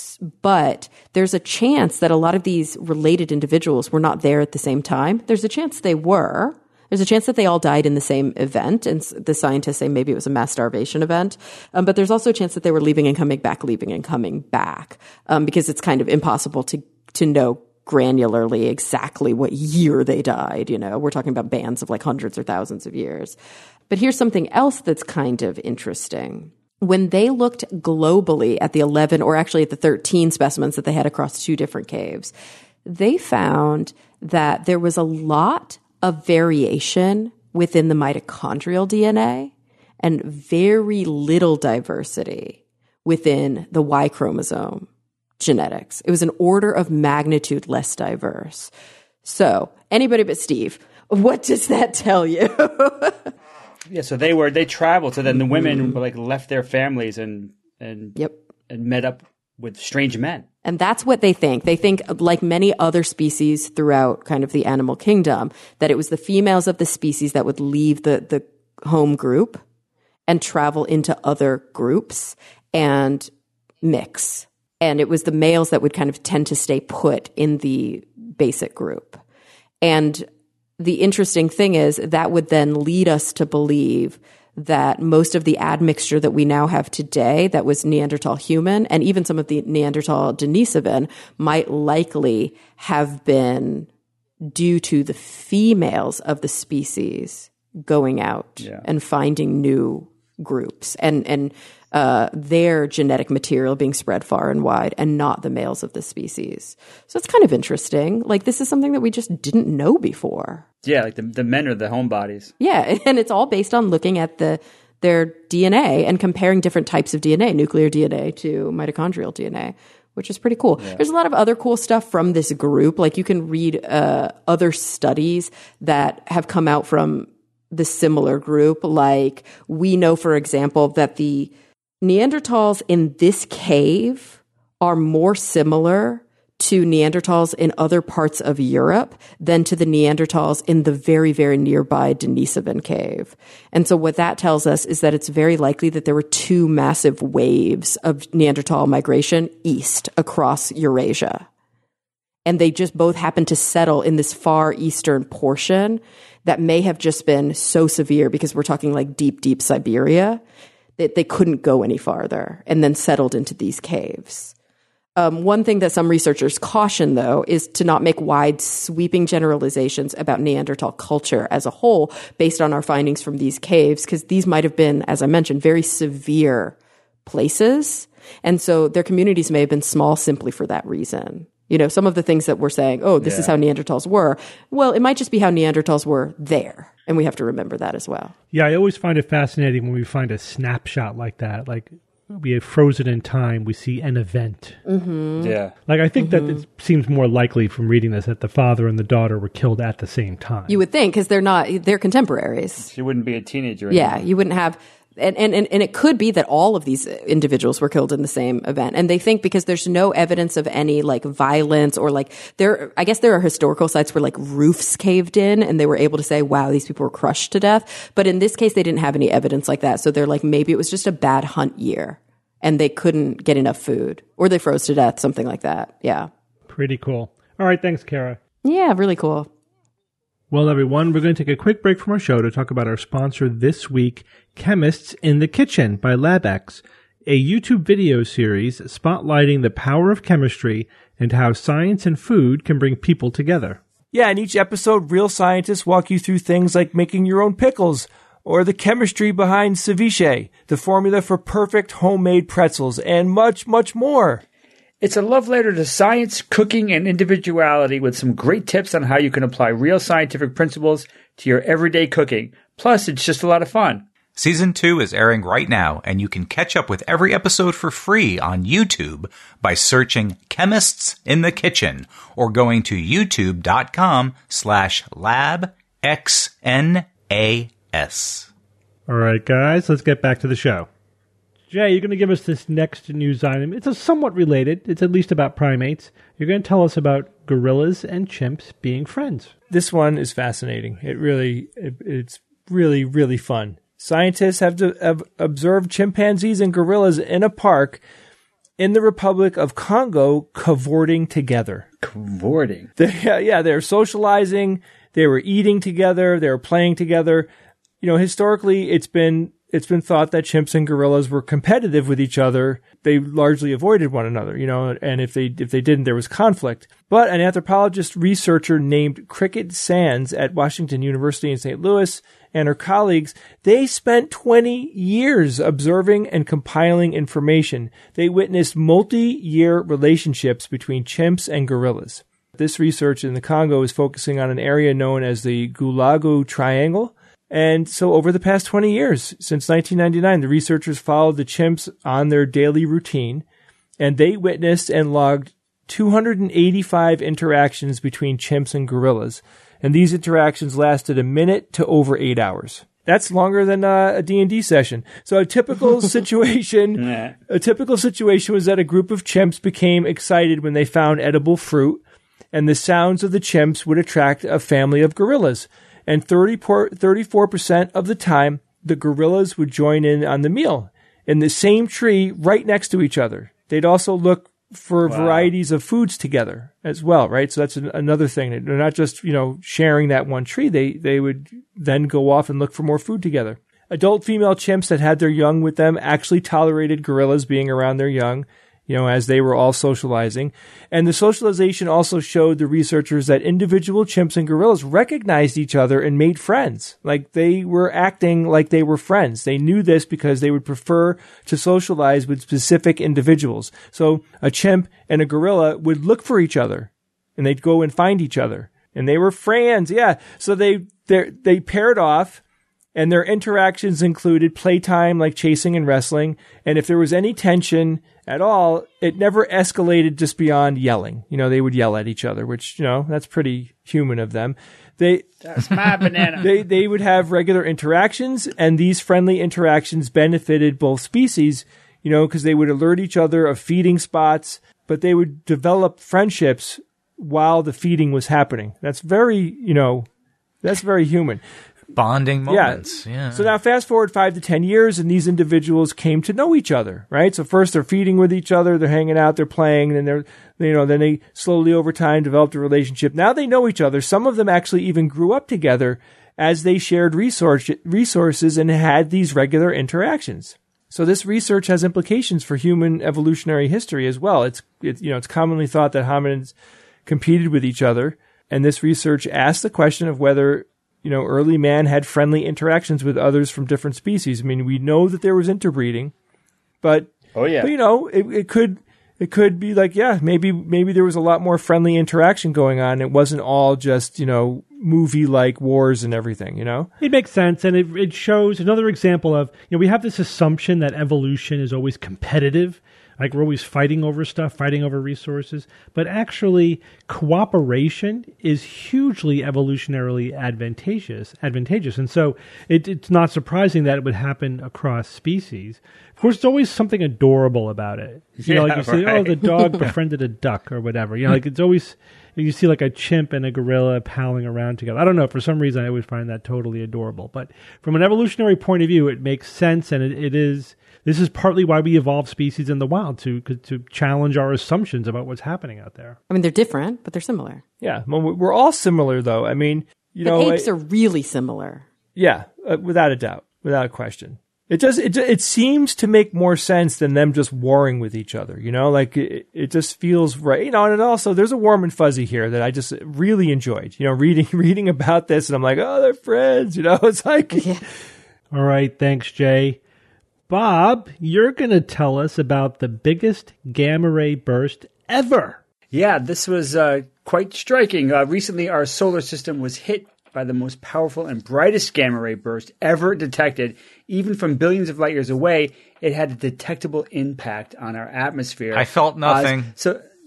but there's a chance that a lot of these related individuals were not there at the same time. There's a chance they were. There's a chance that they all died in the same event, and the scientists say maybe it was a mass starvation event. Um, but there's also a chance that they were leaving and coming back, leaving and coming back, um, because it's kind of impossible to to know granularly exactly what year they died. You know, we're talking about bands of like hundreds or thousands of years. But here's something else that's kind of interesting. When they looked globally at the eleven, or actually at the thirteen specimens that they had across two different caves, they found that there was a lot of variation within the mitochondrial D N A and very little diversity within the Y chromosome genetics. It was an order of magnitude less diverse. So, anybody but Steve, what does that tell you? Yeah, so they were they traveled. So then the women were like left their families and and Yep. and met up with strange men. And that's what they think. They think, like many other species throughout kind of the animal kingdom, that it was the females of the species that would leave the the home group and travel into other groups and mix. And it was the males that would kind of tend to stay put in the basic group. And the interesting thing is that would then lead us to believe that most of the admixture that we now have today that was Neanderthal human, and even some of the Neanderthal Denisovan, might likely have been due to the females of the species going out Yeah. and finding new groups and, and uh, their genetic material being spread far and wide, and not the males of the species. So it's kind of interesting. Like, this is something that we just didn't know before. Yeah, like the the men are the homebodies. Yeah, and it's all based on looking at the their D N A and comparing different types of D N A, nuclear D N A to mitochondrial D N A, which is pretty cool. Yeah. There's a lot of other cool stuff from this group. Like, you can read uh, other studies that have come out from the similar group. Like, we know, for example, that the Neanderthals in this cave are more similar to Neanderthals in other parts of Europe than to the Neanderthals in the very, very nearby Denisovan cave. And so what that tells us is that it's very likely that there were two massive waves of Neanderthal migration east across Eurasia. And they just both happened to settle in this far eastern portion that may have just been so severe, because we're talking like deep, deep Siberia, that they couldn't go any farther, and then settled into these caves. Um, one thing that some researchers caution, though, is to not make wide, sweeping generalizations about Neanderthal culture as a whole based on our findings from these caves, because these might have been, as I mentioned, very severe places. And so their communities may have been small simply for that reason. You know, some of the things that we're saying, oh, this Yeah. is how Neanderthals were. Well, it might just be how Neanderthals were there. And we have to remember that as well. Yeah, I always find it fascinating when we find a snapshot like that. Like, we have frozen in time, we see an event. Mm-hmm. Yeah. Like, I think that it seems more likely from reading this that the father and the daughter were killed at the same time. You would think, because they're not, they're contemporaries. She wouldn't be a teenager Yeah, anymore. you wouldn't have, and, and, and it could be that all of these individuals were killed in the same event. And they think because there's no evidence of any like violence or like there, I guess there are historical sites where like roofs caved in and they were able to say, wow, these people were crushed to death. But in this case, they didn't have any evidence like that. So they're like, maybe it was just a bad hunt year and they couldn't get enough food, or they froze to death, something like that. Yeah. Pretty cool. All right, thanks, Kara. Yeah, really cool. Well, everyone, we're going to take a quick break from our show to talk about our sponsor this week, Chemists in the Kitchen by LabX, a YouTube video series spotlighting the power of chemistry and how science and food can bring people together. Yeah, in each episode, real scientists walk you through things like making your own pickles, or the chemistry behind ceviche, the formula for perfect homemade pretzels, and much, much more. It's a love letter to science, cooking, and individuality with some great tips on how you can apply real scientific principles to your everyday cooking. Plus, it's just a lot of fun. Season two is airing right now, and you can catch up with every episode for free on YouTube by searching Chemists in the Kitchen or going to youtube.com slash labxnas. All right, guys, let's get back to the show. Jay, you're going to give us this next news item. It's a somewhat related. It's at least about primates. You're going to tell us about gorillas and chimps being friends. This one is fascinating. It really, it, it's really, really fun. Scientists have, to, have observed chimpanzees and gorillas in a park in the Republic of Congo cavorting together. Cavorting? They, yeah, yeah, they're socializing. They were eating together. They were playing together. You know, historically, it's been it's been thought that chimps and gorillas were competitive with each other. They largely avoided one another, you know, and if they if they didn't, there was conflict. But an anthropologist researcher named Cricket Sands at Washington University in Saint Louis and her colleagues, they spent twenty years observing and compiling information. They witnessed multi-year relationships between chimps and gorillas. This research in the Congo is focusing on an area known as the Gulagu Triangle. And so over the past twenty years, since nineteen ninety-nine, the researchers followed the chimps on their daily routine, and they witnessed and logged two hundred eighty-five interactions between chimps and gorillas. And these interactions lasted a minute to over eight hours. That's longer than uh, a D and D session. So a typical situation, nah. a typical situation was that a group of chimps became excited when they found edible fruit, and the sounds of the chimps would attract a family of gorillas. And thirty-four percent of the time, the gorillas would join in on the meal in the same tree right next to each other. They'd also look for wow. varieties of foods together as well, right? So that's an, another thing. They're not just, you know, sharing that one tree. They, they would then go off and look for more food together. Adult female chimps that had their young with them actually tolerated gorillas being around their young, you know, as they were all socializing. And the socialization also showed the researchers that individual chimps and gorillas recognized each other and made friends. Like they were acting like they were friends. They knew this because they would prefer to socialize with specific individuals. So a chimp and a gorilla would look for each other and they'd go and find each other. And they were friends. Yeah. So they, they, they paired off. And their interactions included playtime like chasing and wrestling. And if there was any tension at all, it never escalated just beyond yelling. You know, they would yell at each other, which, you know, that's pretty human of them. They, that's my banana. They, they would have regular interactions, and these friendly interactions benefited both species, you know, because they would alert each other of feeding spots, but they would develop friendships while the feeding was happening. That's very, you know, that's very human. Bonding moments. Yeah. yeah. So now fast forward five to ten years, and these individuals came to know each other, right? So first they're feeding with each other, they're hanging out, they're playing, and they're, you know, then they slowly over time developed a relationship. Now they know each other. Some of them actually even grew up together as they shared resource, resources and had these regular interactions. So this research has implications for human evolutionary history as well. It's, it, you know, it's commonly thought that hominids competed with each other, and this research asked the question of whether, you know, early man had friendly interactions with others from different species. I mean, we know that there was interbreeding, but, oh yeah, but, you know, it, it could, it could be like, yeah, maybe, maybe there was a lot more friendly interaction going on. It wasn't all just, you know, movie-like wars and everything, you know? It makes sense, and it, it shows another example of, you know, we have this assumption that evolution is always competitive. Like we're always fighting over stuff, fighting over resources. But actually, cooperation is hugely evolutionarily advantageous. Advantageous, and so it, it's not surprising that it would happen across species. Of course, there's always something adorable about it. You yeah, know, like you say, right. oh, the dog befriended a duck or whatever. You know, like it's always, you see like a chimp and a gorilla palling around together. I don't know. For some reason, I always find that totally adorable. But from an evolutionary point of view, it makes sense, and it, it is. This is partly why we evolve species in the wild, to to challenge our assumptions about what's happening out there. I mean, they're different, but they're similar. Yeah, well, we're all similar, though. I mean, you but know, apes I, are really similar. Yeah, uh, without a doubt, without a question. It does. It it seems to make more sense than them just warring with each other. You know, like it, it just feels right. You know, and also there's a warm and fuzzy here that I just really enjoyed. You know, reading reading about this, and I'm like, oh, they're friends. You know, it's like, yeah. All right, thanks, Jay. Bob, you're going to tell us about the biggest gamma ray burst ever. Yeah, this was uh, quite striking. Uh, recently, our solar system was hit by the most powerful and brightest gamma ray burst ever detected. Even from billions of light years away, it had a detectable impact on our atmosphere. I felt nothing. Uh, so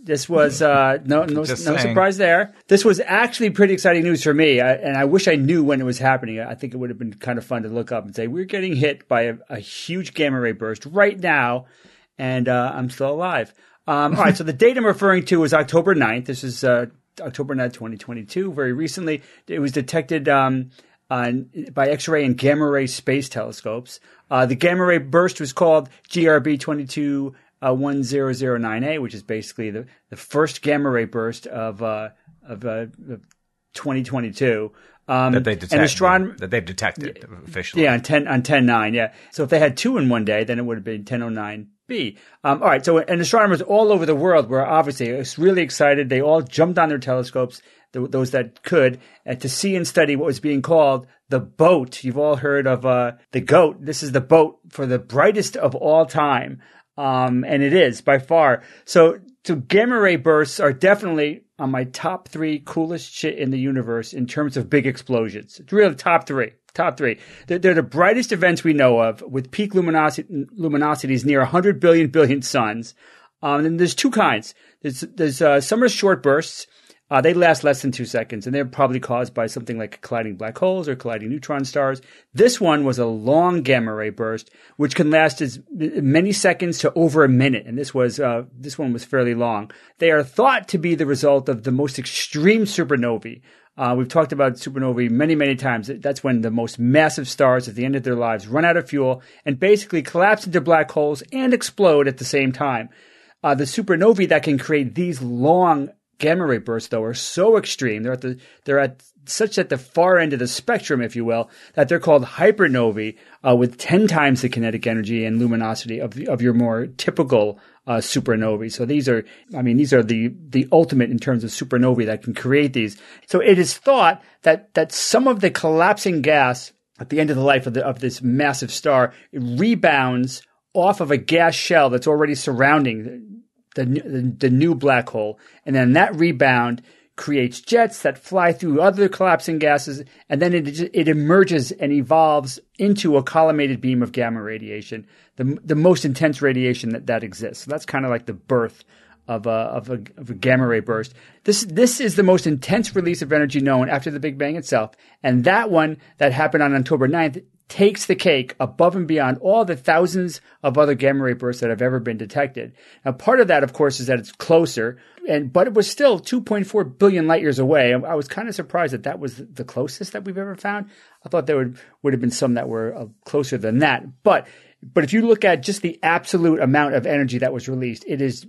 This was uh, no no, no surprise there. This was actually pretty exciting news for me, I, and I wish I knew when it was happening. I think it would have been kind of fun to look up and say, we're getting hit by a, a huge gamma ray burst right now, and uh, I'm still alive. Um, all right, so the date I'm referring to is October ninth. This is uh, October ninth, twenty twenty-two. Very recently, it was detected um, on, by X-ray and gamma-ray space telescopes. Uh, the gamma-ray burst was called G R B twenty-two one zero zero nine A, which is basically the, the first gamma-ray burst of uh, of, uh, of twenty twenty-two. Um, that they detected. Astronom- that they've detected officially. Yeah, on ten on ten nine. Yeah. So if they had two in one day, then it would have been ten oh nine B. Um, all right. So, and astronomers all over the world were obviously really excited. They all jumped on their telescopes, th- those that could, uh, to see and study what was being called the boat. You've all heard of uh, the GOAT. This is the boat for the brightest of all time. Um, and it is by far. So, so gamma ray bursts are definitely on my top three coolest shit in the universe in terms of big explosions. It's really top three. Top three. They're, they're the brightest events we know of, with peak luminosity, luminosities near one hundred billion billion suns. Um, and there's two kinds. There's, there's uh, some are short bursts. Uh, they last less than two seconds, and they're probably caused by something like colliding black holes or colliding neutron stars. This one was a long gamma ray burst, which can last as many seconds to over a minute. And this was uh, this one was fairly long. They are thought to be the result of the most extreme supernovae. Uh, we've talked about supernovae many, many times. That's when the most massive stars at the end of their lives run out of fuel and basically collapse into black holes and explode at the same time. Uh, the supernovae that can create these long gamma ray bursts, though, are so extreme. They're at the they're at such at the far end of the spectrum, if you will, that they're called hypernovae, uh, with ten times the kinetic energy and luminosity of the, of your more typical uh, supernovae. So these are, I mean, these are the the ultimate in terms of supernovae that can create these. So it is thought that that some of the collapsing gas at the end of the life of the of this massive star rebounds off of a gas shell that's already surrounding the, The, the new black hole, and then that rebound creates jets that fly through other collapsing gases, and then it it emerges and evolves into a collimated beam of gamma radiation, the the most intense radiation that, that exists. So that's kind of like the birth of a of a of a gamma ray burst. This this is the most intense release of energy known after the Big Bang itself, and that one that happened on October ninth takes the cake above and beyond all the thousands of other gamma ray bursts that have ever been detected. Now, part of that, of course, is that it's closer, and but it was still two point four billion light years away. I was kind of surprised that that was the closest that we've ever found. I thought there would, would have been some that were uh, closer than that. But but if you look at just the absolute amount of energy that was released, it is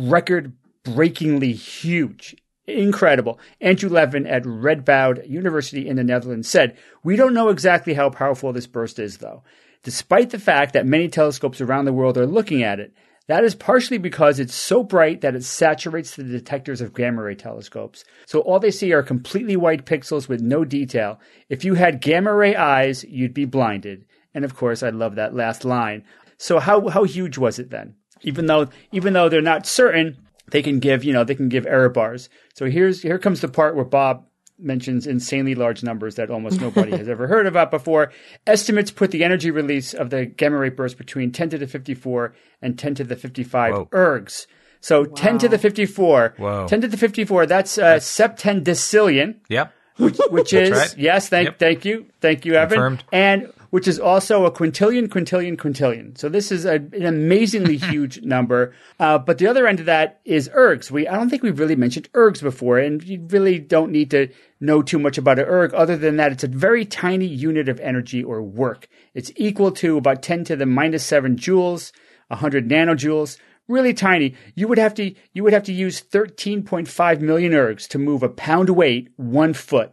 record-breakingly huge. Incredible. Andrew Levin at Radboud University in the Netherlands said, "We don't know exactly how powerful this burst is, though. Despite the fact that many telescopes around the world are looking at it, that is partially because it's so bright that it saturates the detectors of gamma ray telescopes. So all they see are completely white pixels with no detail. If you had gamma ray eyes, you'd be blinded." And of course, I love that last line. So how how huge was it then? Even though even though they're not certain, they can give, you know, they can give error bars. So here's here comes the part where Bob mentions insanely large numbers that almost nobody has ever heard about before. Estimates put the energy release of the gamma ray burst between ten to the fifty-four and ten to the fifty-five Whoa. ergs. So wow. ten to the fifty-four. Whoa. ten to the fifty-four, that's uh, septendecillion. Yep. Which, which is, right. yes, thank yep. thank you. Thank you, Evan. Confirmed. And which is also a quintillion, quintillion, quintillion. So this is a, an amazingly huge number. Uh, but the other end of that is ergs. We I don't think we've really mentioned ergs before, and you really don't need to know too much about an erg other than that it's a very tiny unit of energy or work. It's equal to about ten to the minus seven joules, one hundred nanojoules. Really tiny. You would have to you would have to use thirteen point five million ergs to move a pound weight one foot.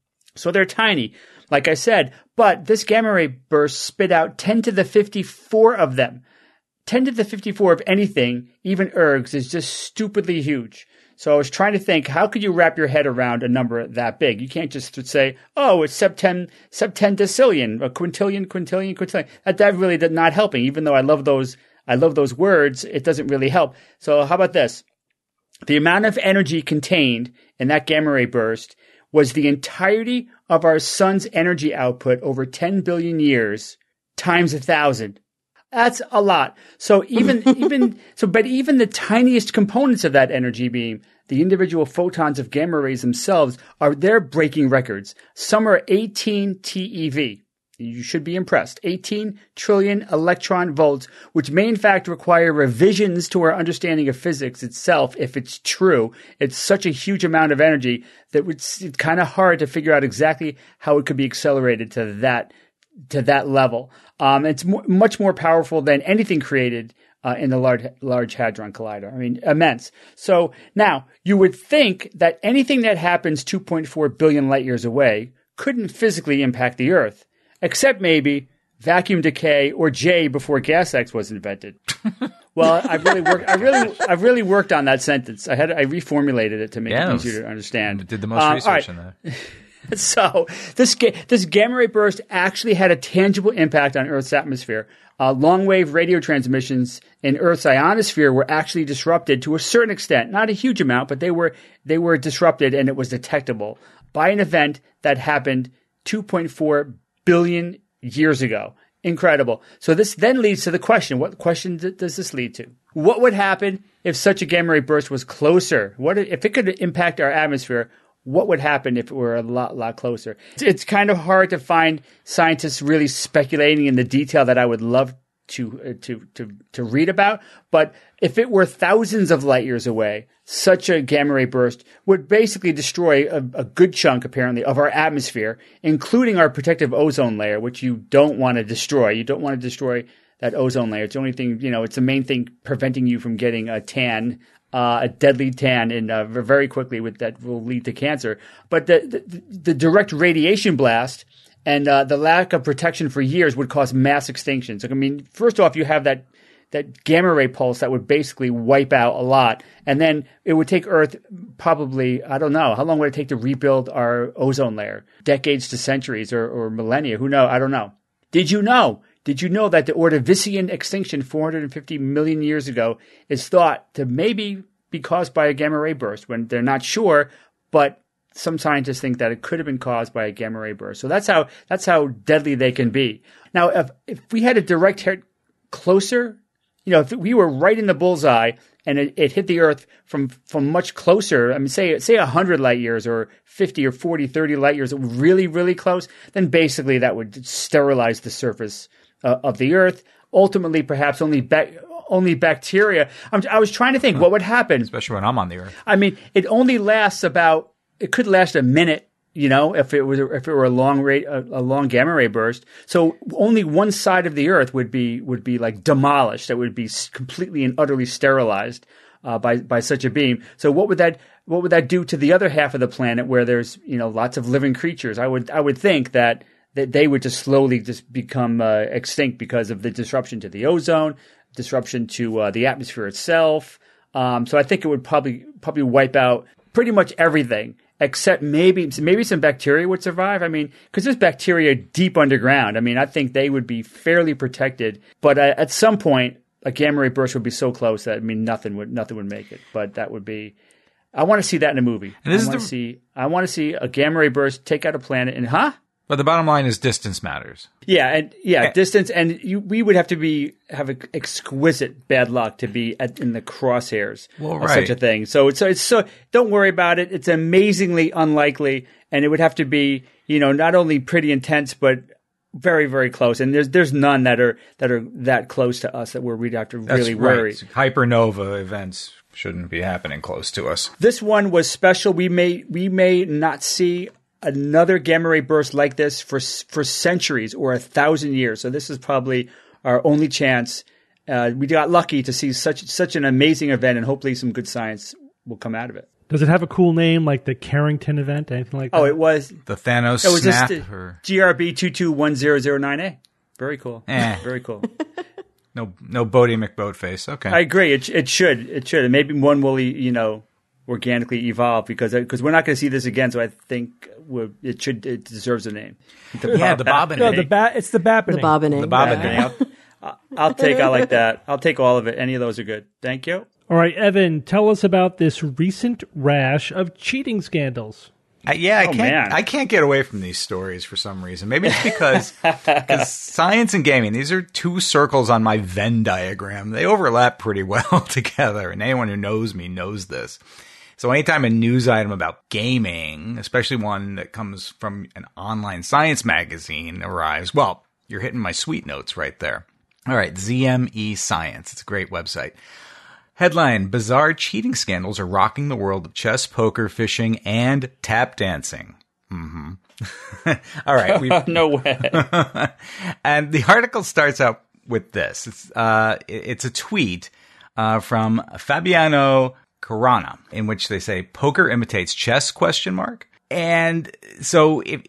So they're tiny, like I said. But this gamma ray burst spit out ten to the fifty-four of them. ten to the fifty-four of anything, even ergs, is just stupidly huge. So I was trying to think, how could you wrap your head around a number that big? You can't just say, oh, it's septem, septendecillion, a quintillion, quintillion, quintillion. That, that really did not helping, even though I love those I love those words, it doesn't really help. So how about this? The amount of energy contained in that gamma ray burst was the entirety of our sun's energy output over ten billion years times a thousand. That's a lot. So even, even, so, but even the tiniest components of that energy beam, the individual photons of gamma rays themselves, are, they're breaking records. Some are eighteen T E V. You should be impressed. eighteen trillion electron volts, which may in fact require revisions to our understanding of physics itself if it's true. It's such a huge amount of energy that it's kind of hard to figure out exactly how it could be accelerated to that, to that level. Um, it's mo- much more powerful than anything created uh, in the Large, Large Hadron Collider. I mean, immense. So now you would think that anything that happens two point four billion light years away couldn't physically impact the Earth, except maybe vacuum decay or J before gas X was invented. Well, I really worked. I really, I really worked on that sentence. I had, I reformulated it to make yeah, it easier to understand. Did the most um, research right. in that. So this ga- this gamma ray burst actually had a tangible impact on Earth's atmosphere. Uh, long-wave radio transmissions in Earth's ionosphere were actually disrupted to a certain extent, not a huge amount, but they were they were disrupted, and it was detectable by an event that happened two point four billion years ago. Incredible. So this then leads to the question: what question th- does this lead to? What would happen if such a gamma ray burst was closer? What if it could impact our atmosphere? What would happen if it were a lot, lot closer? It's kind of hard to find scientists really speculating in the detail that I would love to, uh, to, to, to read about. But if it were thousands of light years away, such a gamma ray burst would basically destroy a, a good chunk, apparently, of our atmosphere, including our protective ozone layer, which you don't want to destroy. You don't want to destroy that ozone layer. It's the only thing, you know, it's the main thing preventing you from getting a tan. Uh, a deadly tan and uh, very quickly with that will lead to cancer. But the, the, the direct radiation blast and uh, the lack of protection for years would cause mass extinctions. I mean, first off, you have that that gamma ray pulse that would basically wipe out a lot. And then it would take Earth probably, I don't know, how long would it take to rebuild our ozone layer? Decades to centuries or, or millennia. Who knows? I don't know. Did you know? Did you know that the Ordovician extinction four hundred fifty million years ago is thought to maybe be caused by a gamma ray burst when they're not sure, but some scientists think that it could have been caused by a gamma ray burst. So that's how that's how deadly they can be. Now, if if we had a direct hit closer, you know, if we were right in the bullseye and it, it hit the Earth from from much closer, I mean, say say one hundred light years or fifty or forty, thirty light years, really, really close, then basically that would sterilize the surface Uh, of the Earth. Ultimately, perhaps only ba- only bacteria. I'm, I was trying to think what would happen, especially when I'm on the Earth. I mean, it only lasts about. It could last a minute, you know, if it was if it were a long ray, a, a long gamma ray burst. So only one side of the Earth would be would be like demolished. That would be completely and utterly sterilized uh, by by such a beam. So what would that what would that do to the other half of the planet where there's, you know, lots of living creatures? I would I would think that. that they would just slowly just become uh, extinct because of the disruption to the ozone, disruption to uh, the atmosphere itself. Um, so I think it would probably probably wipe out pretty much everything, except maybe maybe some bacteria would survive. I mean, because there's bacteria deep underground. I mean, I think they would be fairly protected. But uh, at some point, a gamma ray burst would be so close that I mean nothing would nothing would make it. But that would be. I want to see that in a movie. And this I want is to the... see. I want to see a gamma ray burst take out a planet and huh. But the bottom line is distance matters. Yeah, and yeah, Yeah. distance, and you, we would have to be have a, exquisite bad luck to be at, in the crosshairs Well, of right. such a thing. So it's so it's so don't worry about it. It's amazingly unlikely, and it would have to be you know not only pretty intense but very very close. And there's there's none that are that are that close to us that where we'd have to That's really right. worry. Hypernova events shouldn't be happening close to us. This one was special. We may we may not see another gamma ray burst like this for for centuries or a thousand years. So this is probably our only chance. Uh, we got lucky to see such such an amazing event, and hopefully some good science will come out of it. Does it have a cool name like the Carrington event, anything like that? Oh, it was The Thanos it was snap. just uh, or... G R B two two one zero zero nine A. Very cool. Eh. Very cool. No, no Bodie McBoatface. Okay. I agree. It it should it should, and maybe one will you know organically evolve because because we're not going to see this again. So I think we're, it should it deserves a name. The yeah, the bobbin. No, the ba- it's the Bapping. The bobbing. The bobbin. Yeah, I'll, I'll take. I like that. I'll take all of it. Any of those are good. Thank you. All right, Evan, tell us about this recent rash of cheating scandals. Uh, yeah, I Oh, can't. man. I can't get away from these stories for some reason. Maybe it's because because science and gaming. These are two circles on my Venn diagram. They overlap pretty well together, and anyone who knows me knows this. So anytime a news item about gaming, especially one that comes from an online science magazine, arrives, well, you're hitting my sweet notes right there. All right, Z M E Science. It's a great website. Headline, bizarre cheating scandals are rocking the world of chess, poker, fishing, and tap dancing. Mm-hmm. All right. We've, No way. and the article starts out with this. It's, uh, it's a tweet uh, from Fabiano Carana, in which they say, poker imitates chess, question mark. And so if,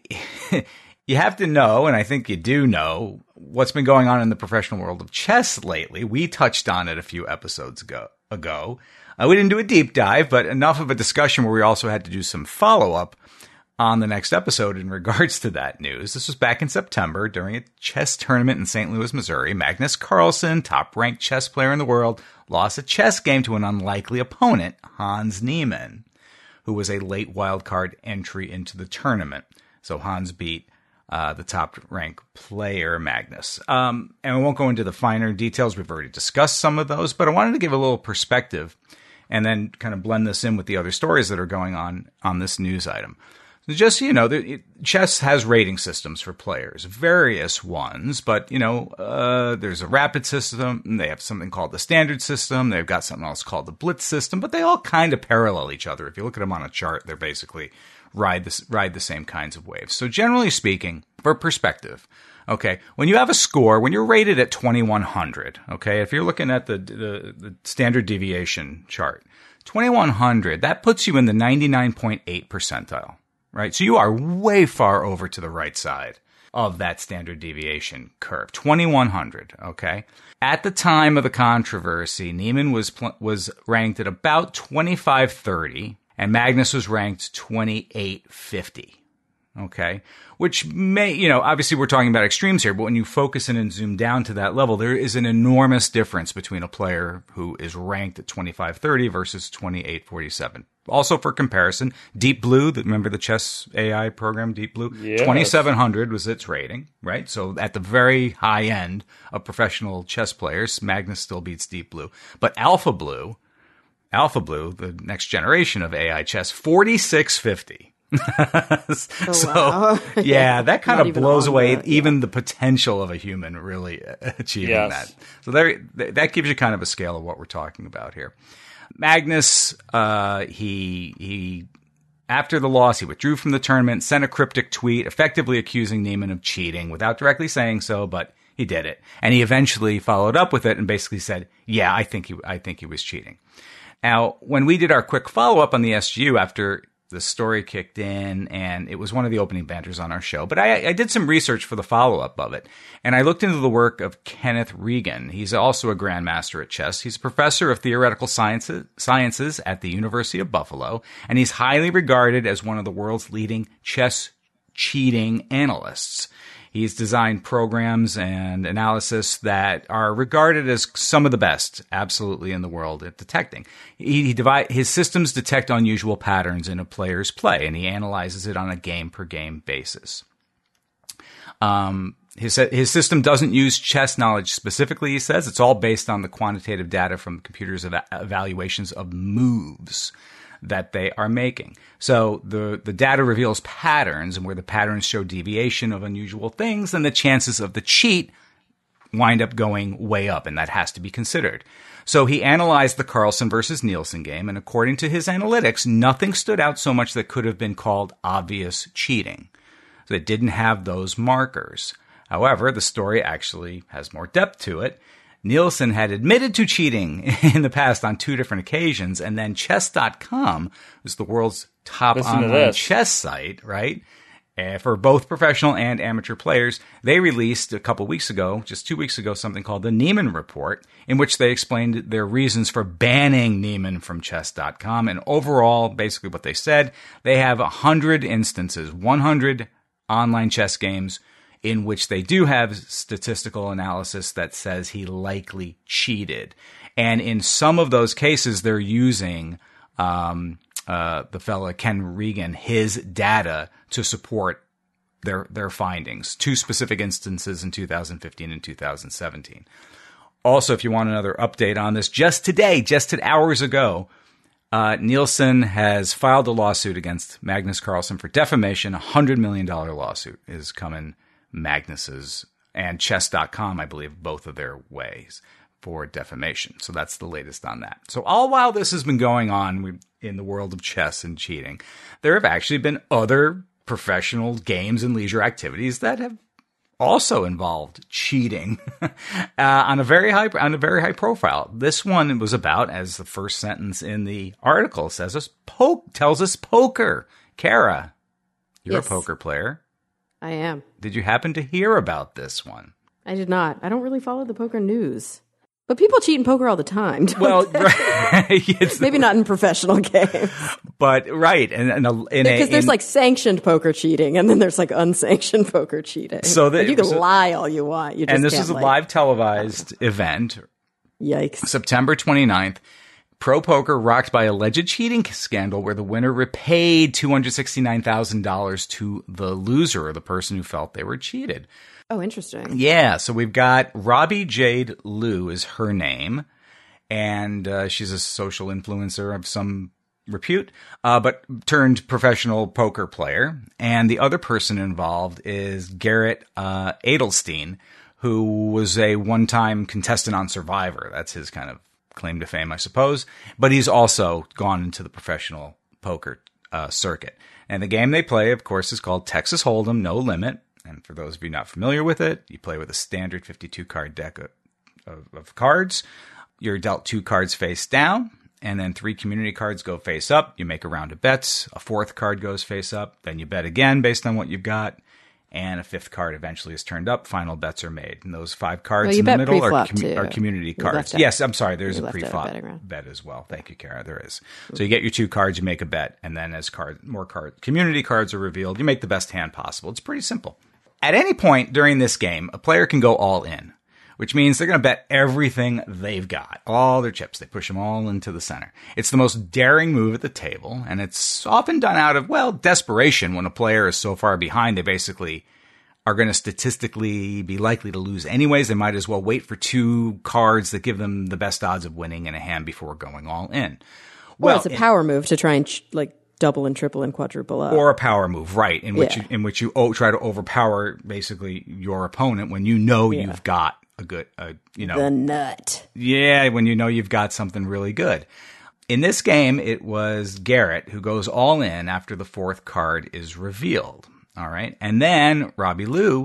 you have to know, and I think you do know, what's been going on in the professional world of chess lately. We touched on it a few episodes ago. ago. Uh, we didn't do a deep dive, but enough of a discussion where we also had to do some follow-up on the next episode in regards to that news. This was back in September during a chess tournament in Saint Louis, Missouri. Magnus Carlsen, top-ranked chess player in the world, lost a chess game to an unlikely opponent, Hans Niemann, who was a late wildcard entry into the tournament. So Hans beat Uh, the top-ranked player, Magnus. Um, and we won't go into the finer details. We've already discussed some of those, but I wanted to give a little perspective and then kind of blend this in with the other stories that are going on on this news item. So just so you know, the, it, chess has rating systems for players, various ones, but, you know, uh, there's a rapid system, and they have something called the standard system, they've got something else called the blitz system, but they all kind of parallel each other. If you look at them on a chart, they're basically ride the, ride the same kinds of waves. So generally speaking, for perspective, okay, when you have a score, when you're rated at twenty-one hundred, okay, if you're looking at the, the, the standard deviation chart, twenty-one hundred, that puts you in the ninety-nine point eight percentile, right? So you are way far over to the right side of that standard deviation curve, twenty-one hundred, okay? At the time of the controversy, Niemann was pl- was ranked at about twenty-five thirty, and Magnus was ranked twenty-eight fifty. Okay. Which may, you know, obviously we're talking about extremes here, but when you focus in and zoom down to that level, there is an enormous difference between a player who is ranked at twenty-five thirty versus twenty-eight forty-seven. Also for comparison, Deep Blue, remember the chess A I program, Deep Blue? Yes. twenty-seven hundred was its rating, right? So at the very high end of professional chess players, Magnus still beats Deep Blue. But Alpha Blue, Alpha Blue, the next generation of A I chess, forty-six fifty. Oh, so wow. yeah, that kind Not of even blows on away that, even the potential of a human really achieving Yes. that. So there, that gives you kind of a scale of what we're talking about here. Magnus, uh, he he after the loss, he withdrew from the tournament, sent a cryptic tweet, effectively accusing Niemann of cheating without directly saying so, but he did it. And he eventually followed up with it and basically said, "Yeah, I think he I think he was cheating." Now, when we did our quick follow up on the S G U after the story kicked in, and it was one of the opening banters on our show. But I, I did some research for the follow-up of it, and I looked into the work of Kenneth Regan. He's also a grandmaster at chess. He's a professor of theoretical sciences, sciences at the University of Buffalo, and he's highly regarded as one of the world's leading chess cheating analysts. He's designed programs and analysis that are regarded as some of the best, absolutely, in the world at detecting. He, he divide, his systems detect unusual patterns in a player's play, and he analyzes it on a game-per-game basis. Um, his, his system doesn't use chess knowledge specifically, he says. It's all based on the quantitative data from the computer's eva- evaluations of moves that they are making. So the, the data reveals patterns, and where the patterns show deviation of unusual things, then the chances of the cheat wind up going way up, and that has to be considered. So he analyzed the Carlsen versus Nielsen game, and according to his analytics, nothing stood out so much that could have been called obvious cheating. So it didn't have those markers. However, the story actually has more depth to it. Nielsen had admitted to cheating in the past on two different occasions, and then chess dot com was the world's top Listen to online this. chess site, right? Uh, for both professional and amateur players. They released a couple weeks ago, just two weeks ago, something called the Niemann Report, in which they explained their reasons for banning Niemann from chess dot com. And overall, basically what they said, they have one hundred instances, one hundred online chess games in which they do have statistical analysis that says he likely cheated. And in some of those cases, they're using um, uh, the fella Ken Regan his data to support their their findings. Two specific instances in two thousand fifteen and two thousand seventeen. Also, if you want another update on this, just today, just hours ago, uh, Nielsen has filed a lawsuit against Magnus Carlsen for defamation. A one hundred million dollars lawsuit is coming Magnus's and chess dot com, I believe, both of their ways for defamation. So that's the latest on that. So all while this has been going on in the world of chess and cheating, there have actually been other professional games and leisure activities that have also involved cheating uh, on a very high on a very high profile. This one was about, as the first sentence in the article says, us poke tells us poker. Kara, you're Yes. a poker player. I am. Did you happen to hear about this one? I did not. I don't really follow the poker news. But people cheat in poker all the time. don't Well, they? right, it's- Maybe not in professional games. but right, and, and a, in Because a, there's in, like sanctioned poker cheating, and then there's like unsanctioned poker cheating. So the- Like, you can so- lie all you want. You just and this can't, is a like, live televised event, Yikes. September twenty-ninth. Pro Poker rocked by alleged cheating scandal where the winner repaid two hundred sixty-nine thousand dollars to the loser, or the person who felt they were cheated. Oh, interesting. Yeah, so we've got Robbie Jade Liu is her name, and uh, she's a social influencer of some repute, uh, but turned professional poker player. And the other person involved is Garrett uh, Adelstein, who was a one-time contestant on Survivor. That's his kind of claim to fame, I suppose. But he's also gone into the professional poker uh, circuit. And the game they play, of course, is called Texas Hold'em No Limit. And for those of you not familiar with it, you play with a standard fifty-two card deck of, of, of cards. You're dealt two cards face down, and then three community cards go face up. You make a round of bets. A fourth card goes face up. Then you bet again based on what you've got. And a fifth card eventually is turned up. Final bets are made. And those five cards Well, you in the bet middle are, pre-flop, commu- too. are community You cards. left out- Yes, I'm sorry. There's you a left out a pre-flop betting round. bet as well. Thank you, Kara. There is. So you get your two cards, you make a bet, and then as card, more card, community cards are revealed, you make the best hand possible. It's pretty simple. At any point during this game, a player can go all in, which means they're going to bet everything they've got, all their chips. They push them all into the center. It's the most daring move at the table, and it's often done out of, well, desperation. When a player is so far behind, they basically are going to statistically be likely to lose anyways. They might as well wait for two cards that give them the best odds of winning in a hand before going all in. Well, it's a power move to try and ch- like double and triple and quadruple up. Or a power move, right, in which Yeah. you, in which you oh, try to overpower basically your opponent when you know Yeah. you've got a good, uh, you know, the nut. yeah, when you know you've got something really good. In this game, it was Garrett who goes all in after the fourth card is revealed. All right. And then Robbie Liu,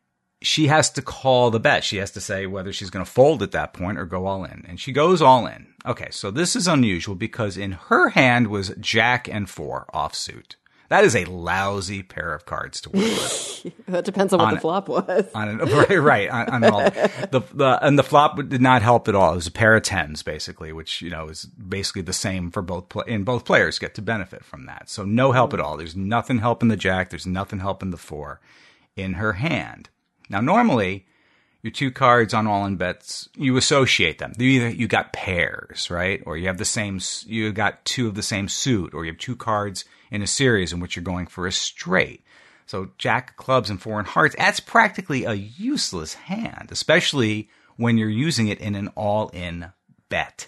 she has to call the bet. She has to say whether she's going to fold at that point or go all in. And she goes all in. Okay. So this is unusual because in her hand was Jack and four offsuit. That is a lousy pair of cards to work with. It depends on what On the it. flop was. On an, right, right, on, on all the, the and the flop did not help at all. It was a pair of tens, basically, which you know is basically the same for both. Pl- and both players get to benefit from that. So no help at all. There's nothing helping the jack. There's nothing helping the four in her hand. Now, normally, your two cards on all in bets, you associate them. You either you got pairs, right, or you have the same. You got two of the same suit, or you have two cards in a series in which you're going for a straight. So Jack of clubs and four in hearts, that's practically a useless hand, especially when you're using it in an all-in bet.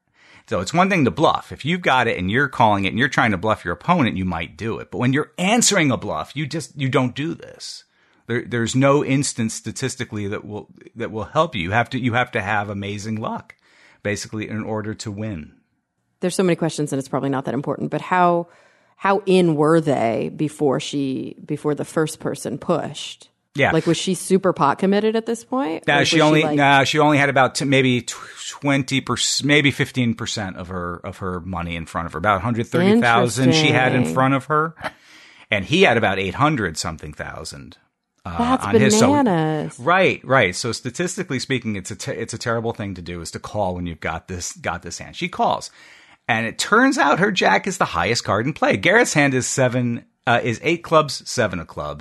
So it's one thing to bluff. If you've got it and you're calling it and you're trying to bluff your opponent, you might do it. But when you're answering a bluff, you just you don't do this. There, there's no instance statistically that will that will help you. You have to you have to have amazing luck, basically, in order to win. There's so many questions, and it's probably not that important. But how how in were they before she before the first person pushed? Yeah, Like, was she super pot committed at this point? Nah, Like, she was only like- nah, she only had about t- maybe twenty percent, maybe fifteen percent of her of her money in front of her. About one hundred thirty thousand she had in Interesting. front of her, and he had about eight hundred something thousand. Uh, That's on his, so- bananas. right, right. So statistically speaking, it's a te- it's a terrible thing to do is to call when you've got this got this hand. She calls, and it turns out her jack is the highest card in play. Garrett's hand is seven uh, is eight clubs, seven of clubs.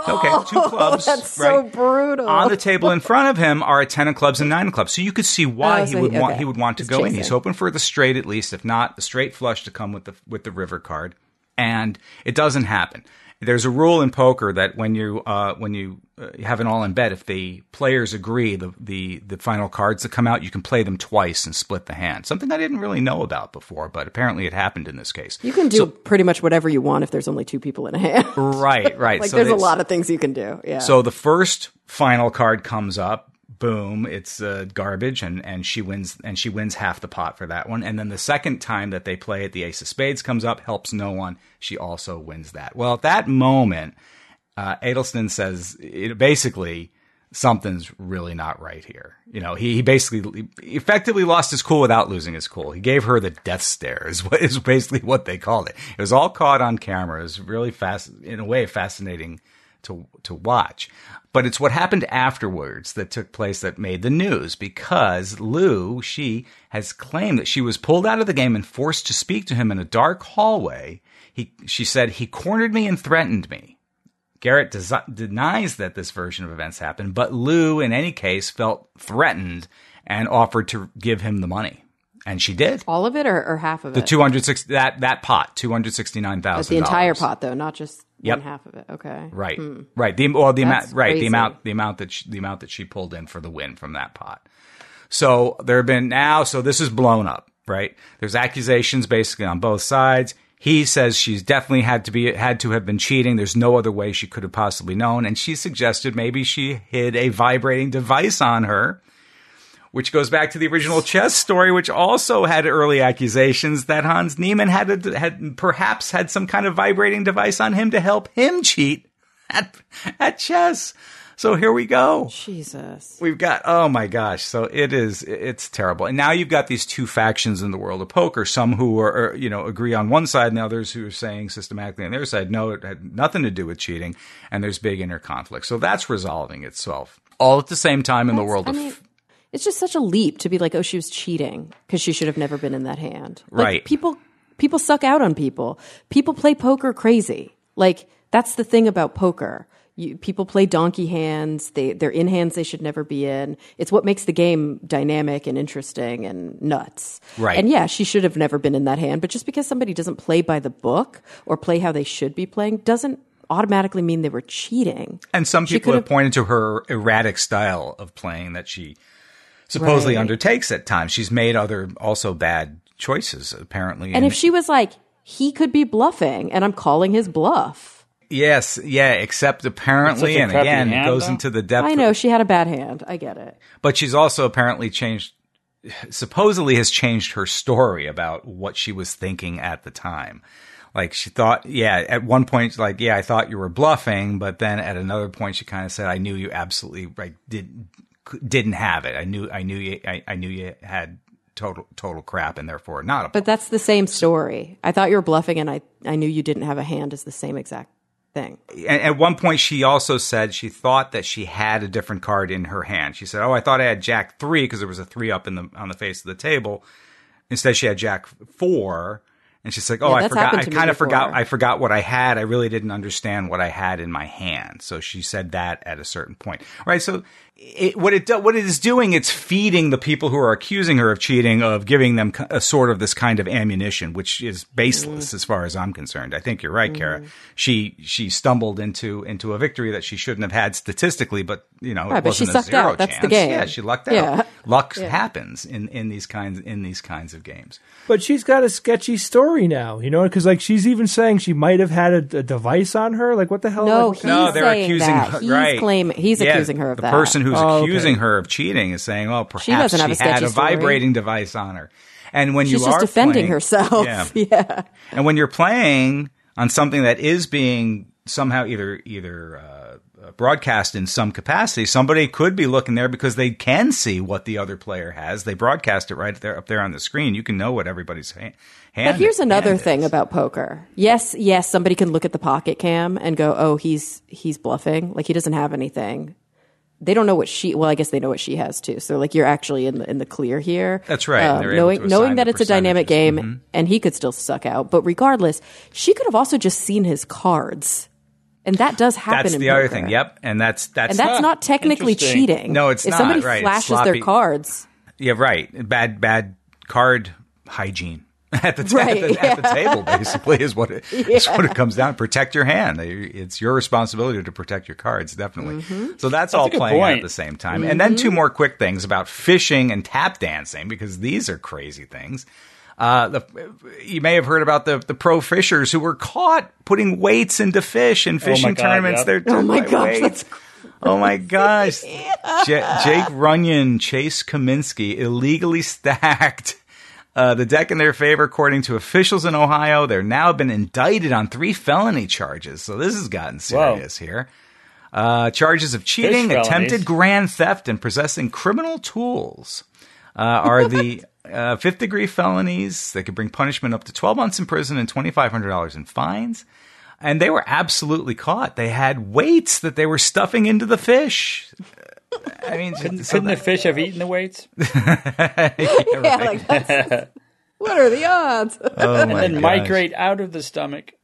Okay, two clubs. That's so right? brutal. On the table in front of him are a ten of clubs and nine of clubs. So you could see why Oh, he so would he- want okay. he would want to He's go in. chasing. He's hoping for the straight at least, if not the straight flush to come with the with the river card. And it doesn't happen. There's a rule in poker that when you uh, when you uh, have an all-in bet, if the players agree, the, the the final cards that come out, you can play them twice and split the hand. Something I didn't really know about before, but apparently it happened in this case. You can do So- pretty much whatever you want if there's only two people in a hand. right, right. Like So there's a it's- lot of things you can do. Yeah. So the first final card comes up. Boom! It's uh, garbage, and, and she wins, and she wins half the pot for that one. And then the second time that they play it, the Ace of Spades comes up, helps no one. She also wins that. Well, at that moment, uh, Adelston says, it, basically, something's really not right here. You know, he, he basically he effectively lost his cool without losing his cool. He gave her the death stare, is what is basically what they called it. It was all caught on camera. It was really fast, in a way, fascinating to to watch. But it's what happened afterwards that took place that made the news, because Lou, she has claimed that she was pulled out of the game and forced to speak to him in a dark hallway. He, she said, he cornered me and threatened me. Garrett des- denies that this version of events happened, but Lou, in any case, felt threatened and offered to give him the money. And she did. All of it or, or half of The it? two hundred sixty that that pot, two hundred sixty-nine thousand dollars. That's the entire pot, though, not just Yep. one half of it. Okay. Right, right. The well, the That's amount, right, crazy. the amount, the amount that she, the amount that she pulled in for the win from that pot. So there have been now. So this is blown up, right? There's accusations basically on both sides. He says she's definitely had to be had to have been cheating. There's no other way she could have possibly known, and she suggested maybe she hid a vibrating device on her, which goes back to the original chess story, which also had early accusations that Hans Niemann had a, had perhaps had some kind of vibrating device on him to help him cheat at at chess. So here we go. Jesus. We've got, oh my gosh. So it is, it's terrible. And now you've got these two factions in the world of poker, some who are, are, you know, agree on one side and others who are saying systematically on their side, no, it had nothing to do with cheating. And there's big inner conflict. So that's resolving itself all at the same time in the world I of mean, it's just such a leap to be like, oh, she was cheating because she should have never been in that hand. Like, Right. People, people suck out on people. People play poker crazy. Like, that's the thing about poker. You, people play donkey hands. They, they're in hands they should never be in. It's what makes the game dynamic and interesting and nuts. Right. And yeah, she should have never been in that hand. But just because somebody doesn't play by the book or play how they should be playing doesn't automatically mean they were cheating. And some She people could have have- pointed to her erratic style of playing that she supposedly Right. undertakes at times. She's made other also bad choices, apparently. And if she was like, he could be bluffing and I'm calling his bluff. yes, yeah, except apparently, It's such a and crappy again, it hand, goes though. into the depth. I know she had a bad hand. I get it. But she's also apparently changed, supposedly has changed her story about what she was thinking at the time. Like she thought, yeah, at one point, like, yeah, I thought you were bluffing, but then at another point, she kind of said, I knew you absolutely like did didn't have it. I knew, I knew you, I, I knew you had total total crap, and therefore not a. But that's the same story. I thought you were bluffing and I, I knew you didn't have a hand is the same exact thing. And at one point, she also said she thought that she had a different card in her hand. She said, "Oh, I thought I had Jack three because there was a three up in the on the face of the table." Instead, she had Jack four, and she's like, "Oh, Yeah, I that's forgot. happened I to me kind of forgot. before. I forgot what I had. I really didn't understand what I had in my hand." So she said that at a certain point, right? So it, what it do, what it is doing, it's feeding the people who are accusing her of cheating of giving them a sort of this kind of ammunition, which is baseless Mm. as far as I'm concerned. I think you're right, Kara. She she stumbled into into a victory that she shouldn't have had statistically, but you know, Right, it but she wasn't a sucked zero out. That's the chance. game. Yeah, she lucked out. Yeah. Luck Yeah. happens in in these kinds in these kinds of games. But she's got a sketchy story now, you know, because like she's even saying she might have had a, a device on her. Like, what the hell? No, like, he's No, they're saying accusing that. her. He's right. claiming- he's Yeah, accusing her of the that. person who's Oh, okay. accusing her of cheating is saying, "Well, perhaps she, doesn't have a had sketchy a story. vibrating device on her." And when She's you just are defending playing- herself. yeah. Yeah. And when you're playing on something that is being somehow either either uh, broadcast in some capacity, somebody could be looking there because they can see what the other player has. They broadcast it right there up there on the screen. You can know what everybody's ha- hand. But here's another hand thing is. about poker. Yes, yes, somebody can look at the pocket cam and go, "Oh, he's he's bluffing. Like he doesn't have anything." They don't know what she. Well, I guess they know what she has too. So like you're actually in the in the clear here. That's right. Um, They're able knowing to assign knowing that the it's a dynamic game, percentages. Mm-hmm. and he could still suck out. But regardless, she could have also just seen his cards. And that does happen That's in the poker. other thing. Yep. And that's that's And that's Huh. not technically Interesting. cheating. No, it's if not, somebody right. It's flashes sloppy. their cards. Yeah, right. Bad, bad card hygiene at the, Right, at the, at the table, basically, is what it, is what it comes down. Protect your hand. It's your responsibility to protect your cards, definitely. Mm-hmm. So that's, all a good playing out point. at the same time. And then two more quick things about fishing and tap dancing, because these are crazy things. Uh, the, you may have heard about the, the pro fishers who were caught putting weights into fish in fishing God, tournaments. yep. They're Oh turned my by gosh, weights. Oh my gosh. J- Jake Runyon, Chase Kaminsky illegally stacked uh, the deck in their favor, according to officials in Ohio. They're now been indicted on three felony charges. So this has gotten serious Whoa. here. Uh, charges of cheating, Fish attempted felonies. grand theft, and possessing criminal tools uh, are the uh, fifth degree felonies. They could bring punishment up to twelve months in prison and twenty-five hundred dollars in fines. And they were absolutely caught. They had weights that they were stuffing into the fish. I mean, Couldn't, so couldn't the that- fish have eaten the weights? Yeah, like that's, what are the odds? oh my And gosh. migrate out of the stomach.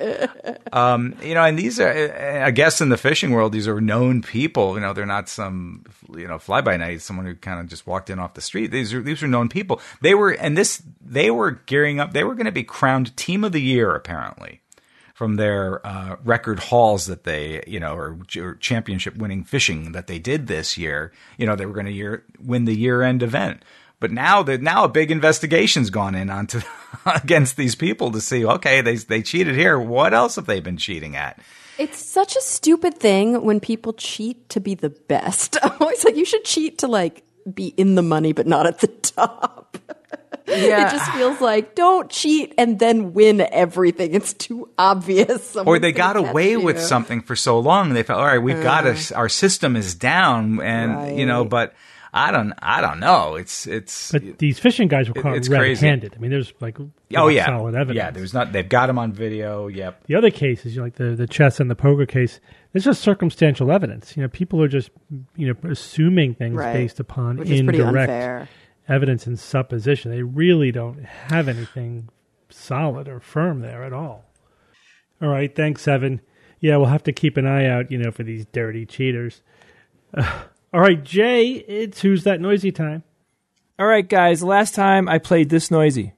Um, you know, and these are, I guess, in the fishing world, these are known people. You know, they're not some, you know, fly by night, someone who kind of just walked in off the street. These are these are known people. They were, and this, they were gearing up. They were going to be crowned Team of the Year, apparently, from their uh, record hauls that they, you know, or, or championship winning fishing that they did this year. You know, they were going to year, win the year end event. But now that now a big investigation's gone in onto against these people to see, okay, they they cheated here. What else have they been cheating at? It's such a stupid thing when people cheat to be the best. I'm always like, you should cheat to like be in the money, but not at the top. Yeah. It just feels like don't cheat and then win everything. It's too obvious. Or they Someone's got gonna away catch with you. something for so long. They felt, all right, we've got us, our system is down, and you know, Right. but I don't, I don't know. It's it's. But these fishing guys were caught it's crazy. red-handed. I mean, there's like Oh rock yeah, solid evidence. yeah. There's not. They've got them on video. Yep. The other cases, you know, like the the chess and the poker case, there's just circumstantial evidence. You know, people are just you know assuming things Right. based upon Which is pretty indirect unfair. evidence and supposition. They really don't have anything solid or firm there at all. All right, thanks, Evan. Yeah, we'll have to keep an eye out, you know, for these dirty cheaters. Uh, all right, Jay, it's Who's That Noisy time. All right, guys, last time I played this noisy.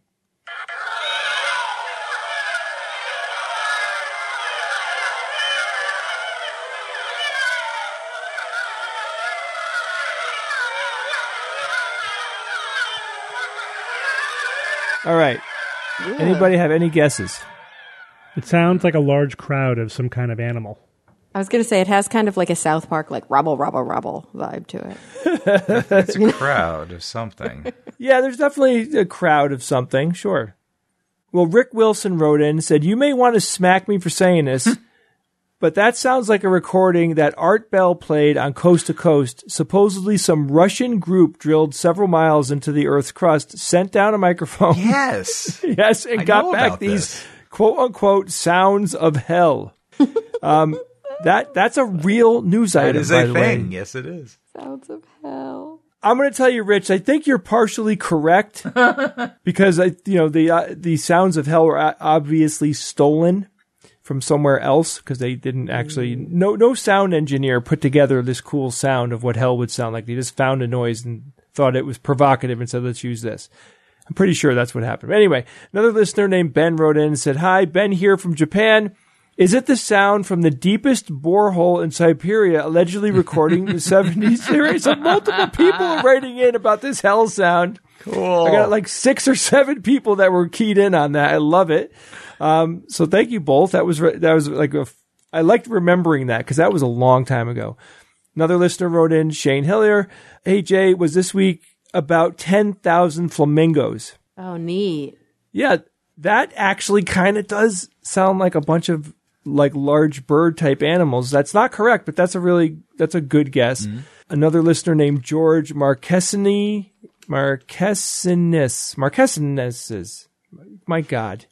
All right. Anybody have any guesses? It sounds like a large crowd of some kind of animal. I was going to say it has kind of like a South Park, like rubble, rubble, rubble vibe to it. It's a crowd of something. Yeah, there's definitely a crowd of something, sure. Well, Rick Wilson wrote in and said, you may want to smack me for saying this, but that sounds like a recording that Art Bell played on Coast to Coast. Supposedly some Russian group drilled several miles into the Earth's crust, sent down a microphone. Yes. Yes, and I got know back about these this. quote-unquote sounds of hell. um, that That's a real news That item, is by a the thing. way. Yes, it is. Sounds of hell. I'm going to tell you, Rich, I think you're partially correct because I, you know, the uh, the sounds of hell were o- obviously stolen from somewhere else because they didn't actually. No, no sound engineer put together this cool sound of what hell would sound like. They just found a noise and thought it was provocative and said, "Let's use this." I'm pretty sure that's what happened. But anyway, another listener named Ben wrote in and said, "Hi, Ben here from Japan. Is it the sound from the deepest borehole in Siberia allegedly recording the seventies series?" So multiple people are writing in about this hell sound. Cool. I got like six or seven people that were keyed in on that. I love it. Um, so thank you both. That was, re- that was like a, I liked remembering that because that was a long time ago. Another listener wrote in, Shane Hillier. Hey Jay, was this week about ten thousand flamingos? Oh, neat. Yeah, that actually kind of does sound like a bunch of like large bird type animals. That's not correct, but that's a really, that's a good guess. Mm-hmm. Another listener named George Marquesini, Marquesinis, Marquesinis, my God.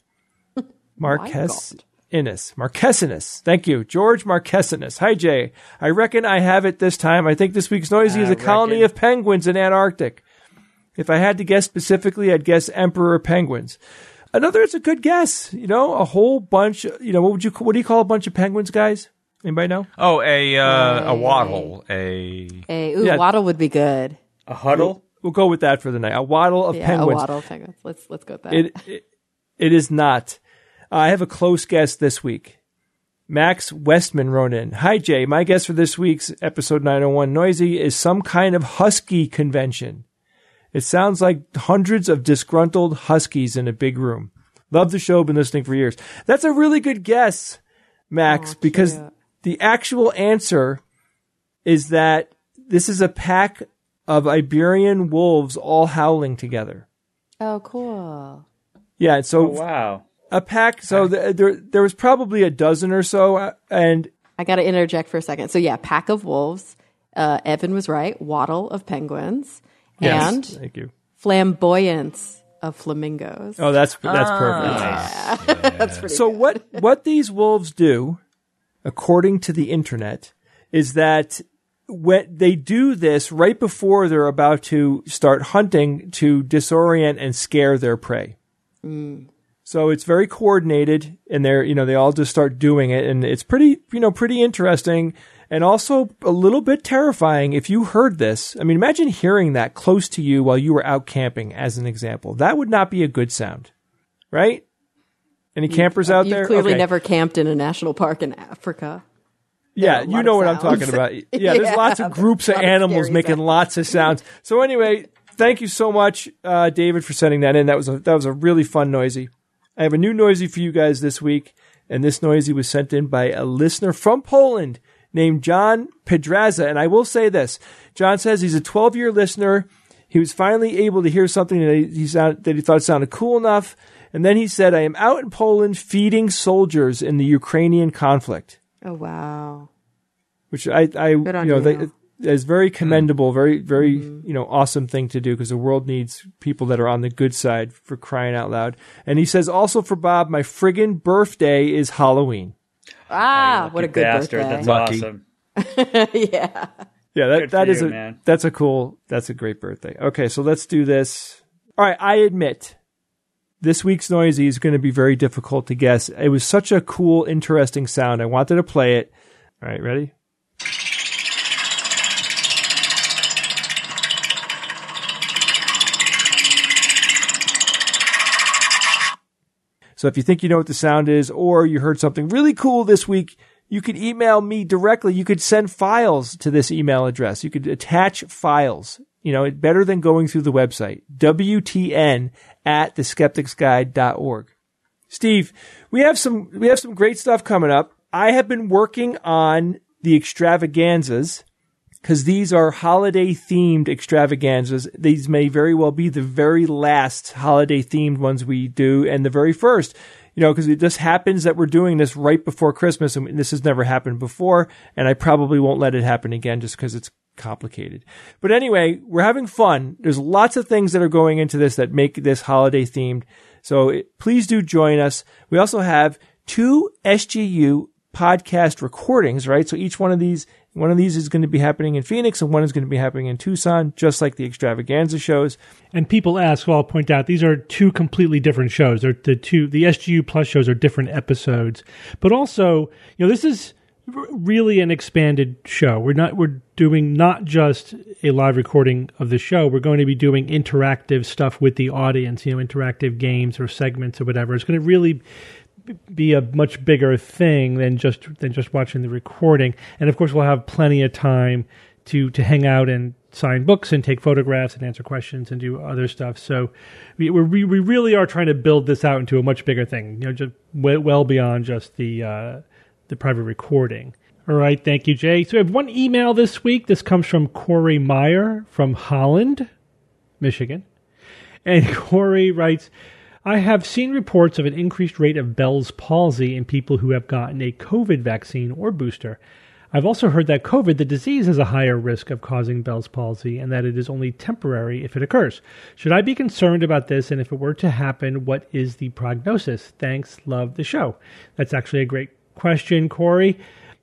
Marquesinis, Marquesinis. Thank you. George Marquesinis. Hi, Jay. I reckon I have it this time. I think this week's noisy is I a colony reckon. of penguins in Antarctic. If I had to guess specifically, I'd guess emperor penguins. Another, it's a good guess. You know, a whole bunch. You know, what would you? What do you call a bunch of penguins, guys? Anybody know? Oh, a uh, a waddle. A A ooh, Yeah. waddle would be good. A huddle? We'll go with that for the night. A waddle of Yeah, penguins. a waddle of penguins. Let's let's go with that. It, it it is not. Uh, I have a close guess this week. Max Westman wrote in. Hi, Jay. My guess for this week's episode nine oh one Noisy is some kind of husky convention. It sounds like hundreds of disgruntled huskies in a big room. Love the show. Been listening for years. That's a really good guess, Max, Oh, because cute. the actual answer is that this is a pack of Iberian wolves all howling together. Oh, cool. Yeah, so Oh, wow. a pack. So th- there, there was probably a dozen or so, uh, and I got to interject for a second. So yeah, pack of wolves. Uh, Evan was right. Waddle of penguins. And thank you. flamboyance of flamingos. Oh, that's that's perfect. That's pretty So what what these wolves do, according to the internet, is that when they do this right before they're about to start hunting to disorient and scare their prey. So it's very coordinated, and they're you know they all just start doing it, and it's pretty you know pretty interesting, and also a little bit terrifying. If you heard this, I mean, imagine hearing that close to you while you were out camping, as an example. That would not be a good sound, right? Any campers out You've there? clearly Okay. never camped in a national park in Africa. Yeah, a you lot know of what I'm sounds. talking about. Yeah, there's Yeah, lots of groups of a lot of animals scary making sounds. lots of sounds. So anyway, thank you so much, uh, David, for sending that in. That was a that was a really fun noisy. I have a new noisy for you guys this week, and this noisy was sent in by a listener from Poland named John Pedraza. And I will say this: John says he's a twelve-year listener. He was finally able to hear something that he, he sound, that he thought sounded cool enough, and then he said, "I am out in Poland feeding soldiers in the Ukrainian conflict." Oh, wow. Which I, I you Good on know, you. they, is very commendable, very, very, you know, awesome thing to do because the world needs people that are on the good side, for crying out loud. And he says also for Bob, my friggin' birthday is Halloween. Ah, Lucky what a good bastard. birthday. That's Lucky. awesome. Yeah. Yeah, that, Good that for is you, a, man. that's a cool, that's a great birthday. Okay, so let's do this. All right, I admit, this week's noisy is going to be very difficult to guess. It was such a cool, interesting sound. I wanted to play it. All right, ready? So if you think you know what the sound is, or you heard something really cool this week, you could email me directly. You could send files to this email address. You could attach files. You know, it better than going through the website. W T N at the skeptics guide dot org. Steve, we have some we have some great stuff coming up. I have been working on the extravaganzas, because these are holiday-themed extravaganzas. These may very well be the very last holiday-themed ones we do, and the very first. You know, because it just happens that we're doing this right before Christmas, and this has never happened before, and I probably won't let it happen again just because it's complicated. But anyway, we're having fun. There's lots of things that are going into this that make this holiday-themed. So it, please do join us. We also have two S G U podcast recordings, right? So each one of these One of these is going to be happening in Phoenix, and one is going to be happening in Tucson, just like the extravaganza shows. And people ask, well, I'll point out, these are two completely different shows. They're the two, the S G U Plus shows are different episodes. But also, you know, this is r- really an expanded show. We're not, we're doing not just a live recording of the show. We're going to be doing interactive stuff with the audience, you know, interactive games or segments or whatever. It's going to really be a much bigger thing than just than just watching the recording. And of course, we'll have plenty of time to to hang out and sign books and take photographs and answer questions and do other stuff. So we we we really are trying to build this out into a much bigger thing. You know, just well, well beyond just the uh, the private recording. All right, thank you, Jay. So we have one email this week. This comes from Corey Meyer from Holland, Michigan, and Corey writes, I have seen reports of an increased rate of Bell's palsy in people who have gotten a COVID vaccine or booster. I've also heard that COVID, the disease, has a higher risk of causing Bell's palsy and that it is only temporary if it occurs. Should I be concerned about this? And if it were to happen, what is the prognosis? Thanks. Love the show. That's actually a great question, Corey.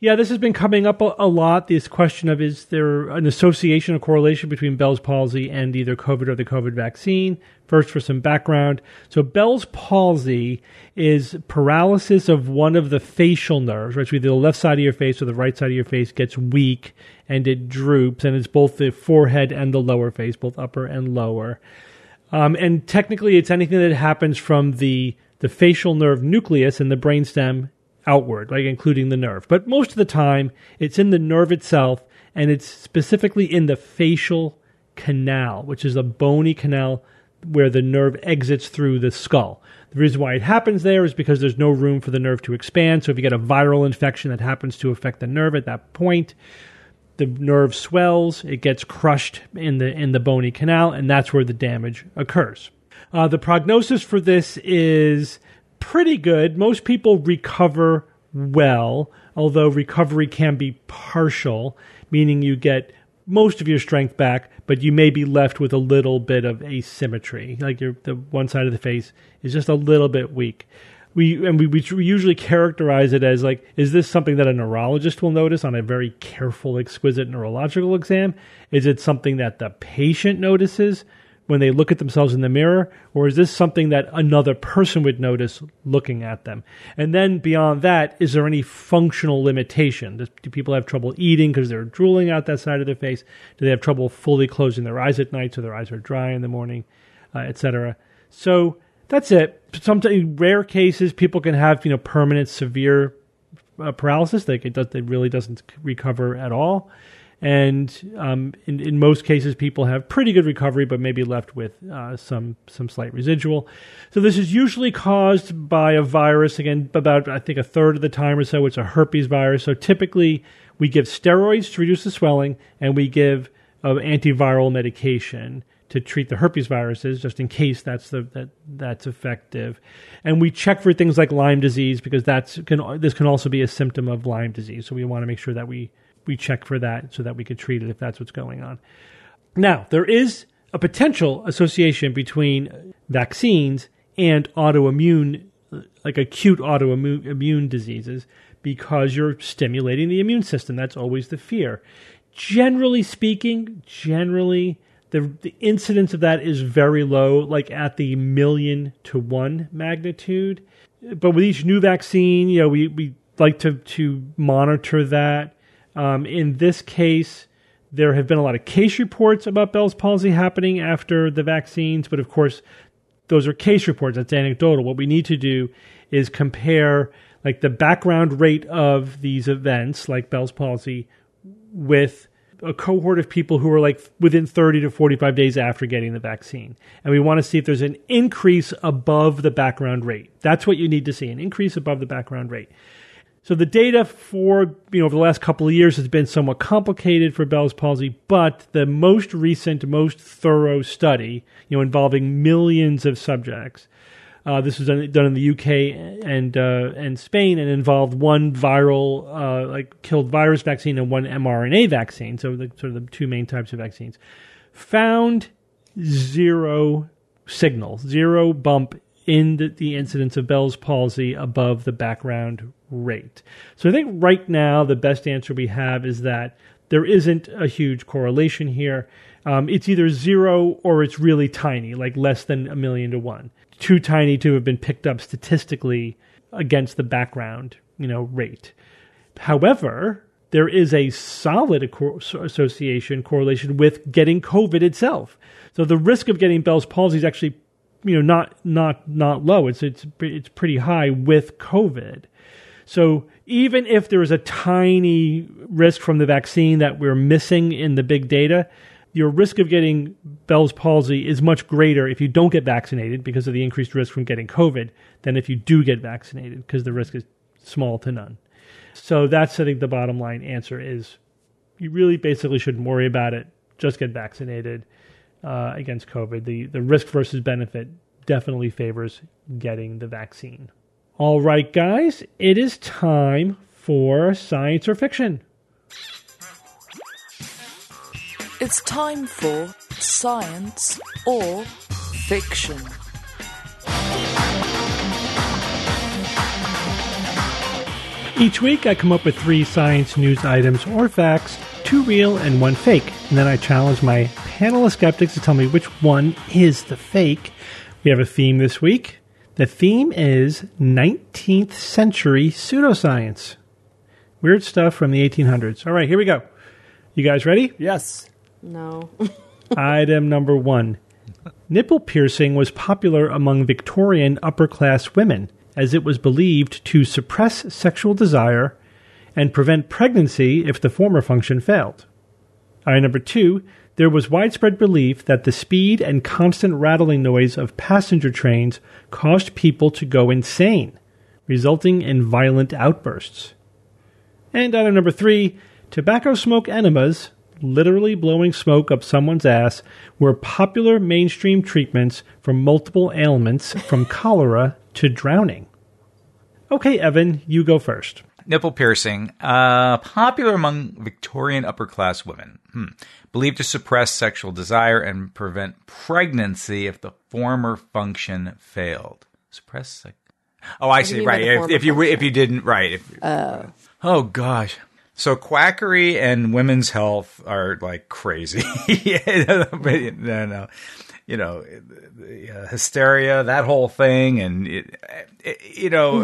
Yeah, this has been coming up a, a lot, this question of is there an association, a correlation between Bell's palsy and either COVID or the COVID vaccine? First, for some background. So Bell's palsy is paralysis of one of the facial nerves, right? So either the left side of your face or the right side of your face gets weak and it droops, and it's both the forehead and the lower face, both upper and lower. Um, and technically, it's anything that happens from the, the facial nerve nucleus in the brainstem outward, like including the nerve. But most of the time, it's in the nerve itself, and it's specifically in the facial canal, which is a bony canal where the nerve exits through the skull. The reason why it happens there is because there's no room for the nerve to expand. So if you get a viral infection that happens to affect the nerve at that point, the nerve swells, it gets crushed in the in the bony canal, and that's where the damage occurs. Uh, the prognosis for this is pretty good. Most people recover well, although recovery can be partial, meaning you get most of your strength back, but you may be left with a little bit of asymmetry, like your the one side of the face is just a little bit weak. We and we, we usually characterize it as like, is this something that a neurologist will notice on a very careful, exquisite neurological exam? Is it something that the patient notices when they look at themselves in the mirror, or is this something that another person would notice looking at them? And then beyond that, is there any functional limitation? Do people have trouble eating because they're drooling out that side of their face? Do they have trouble fully closing their eyes at night so their eyes are dry in the morning, uh, et cetera? So that's it. Sometimes, in rare cases, people can have, you know, permanent severe uh, paralysis. Like it does, it really doesn't recover at all. And um, in, in most cases, people have pretty good recovery, but maybe left with uh, some some slight residual. So this is usually caused by a virus. Again, about, I think, a third of the time or so, it's a herpes virus. So typically, we give steroids to reduce the swelling, and we give uh, antiviral medication to treat the herpes viruses, just in case that's the that that's effective. And we check for things like Lyme disease, because that's can this can also be a symptom of Lyme disease. So we want to make sure that we we check for that so that we could treat it if that's what's going on. Now, there is a potential association between vaccines and autoimmune, like acute autoimmune immune diseases, because you're stimulating the immune system. That's always the fear. Generally speaking, generally, the, the incidence of that is very low, like at the million to one magnitude. But with each new vaccine, you know, we, we like to, to monitor that. Um, in this case, there have been a lot of case reports about Bell's palsy happening after the vaccines, but of course, those are case reports. That's anecdotal. What we need to do is compare like the background rate of these events, like Bell's palsy, with a cohort of people who are like within thirty to forty-five days after getting the vaccine. And we want to see if there's an increase above the background rate. That's what you need to see, an increase above the background rate. So the data for, you know, over the last couple of years has been somewhat complicated for Bell's palsy, but the most recent, most thorough study, you know, involving millions of subjects, uh, this was done, done in the U K and uh, and Spain, and involved one viral, uh, like killed virus vaccine and one mRNA vaccine, so the, sort of the two main types of vaccines, found zero signal, zero bump in the, the incidence of Bell's palsy above the background rate. So I think right now the best answer we have is that there isn't a huge correlation here. Um, it's either zero or it's really tiny, like less than a million to one. Too tiny to have been picked up statistically against the background, you know, rate. However, there is a solid association, correlation with getting COVID itself. So the risk of getting Bell's palsy is actually, you know, not not not low. It's it's it's pretty high with COVID. So even if there is a tiny risk from the vaccine that we're missing in the big data, your risk of getting Bell's palsy is much greater if you don't get vaccinated because of the increased risk from getting COVID than if you do get vaccinated, because the risk is small to none. So that's, I think, the bottom line answer is you really basically shouldn't worry about it. Just get vaccinated uh, against COVID. The, the risk versus benefit definitely favors getting the vaccine. All right, guys, it is time for Science or Fiction. It's time for Science or Fiction. Each week, I come up with three science news items or facts, two real and one fake. And then I challenge my panel of skeptics to tell me which one is the fake. We have a theme this week. The theme is nineteenth century pseudoscience. Weird stuff from the eighteen hundreds. All right, here we go. You guys ready? Yes. No. Item number one. Nipple piercing was popular among Victorian upper-class women, as it was believed to suppress sexual desire and prevent pregnancy if the former function failed. Item number two. There was widespread belief that the speed and constant rattling noise of passenger trains caused people to go insane, resulting in violent outbursts. And item number three, tobacco smoke enemas, literally blowing smoke up someone's ass, were popular mainstream treatments for multiple ailments from cholera to drowning. Okay, Evan, you go first. Nipple piercing, uh, popular among Victorian upper-class women. Hmm. Believed to suppress sexual desire and prevent pregnancy if the former function failed. Suppress sex. Oh, I see. Right. If, if you function? if you didn't, right. If, Oh. Oh gosh. So quackery and women's health are like crazy. yeah, no, no. You know, uh, hysteria, that whole thing, and it, it, you know,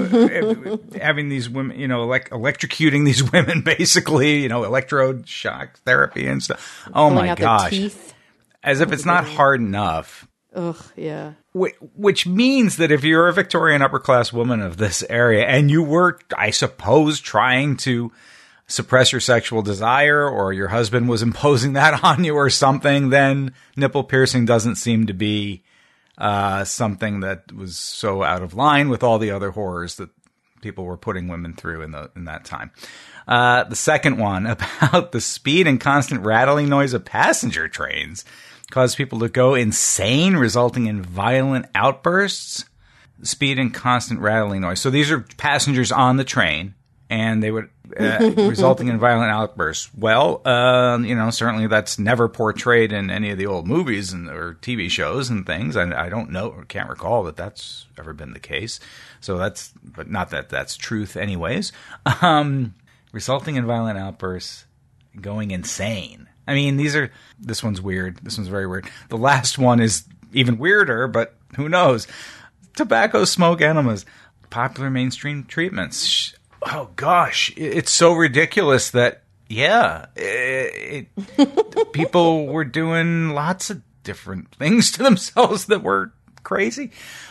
having these women, you know, like electrocuting these women, basically, you know, electrode shock therapy and stuff. Oh Pulling my out their gosh! teeth. As if it's not hard enough. Ugh, yeah. Which means that if you're a Victorian upper class woman of this area, and you were, I suppose, trying to suppress your sexual desire, or your husband was imposing that on you or something, then nipple piercing doesn't seem to be uh, something that was so out of line with all the other horrors that people were putting women through in the in that time. Uh, the second one, about the speed and constant rattling noise of passenger trains caused people to go insane, resulting in violent outbursts. Speed and constant rattling noise. So these are passengers on the train, and they would uh, resulting in violent outbursts. Well, uh, you know, certainly that's never portrayed in any of the old movies and or T V shows and things. I, I don't know or can't recall that that's ever been the case. So that's, but not that that's truth, anyways. Um, resulting in violent outbursts, going insane. I mean, these are. This one's weird. This one's very weird. The last one is even weirder, but who knows? Tobacco smoke enemas, popular mainstream treatments. Oh gosh, it's so ridiculous that yeah, it, it, people were doing lots of different things to themselves that were crazy,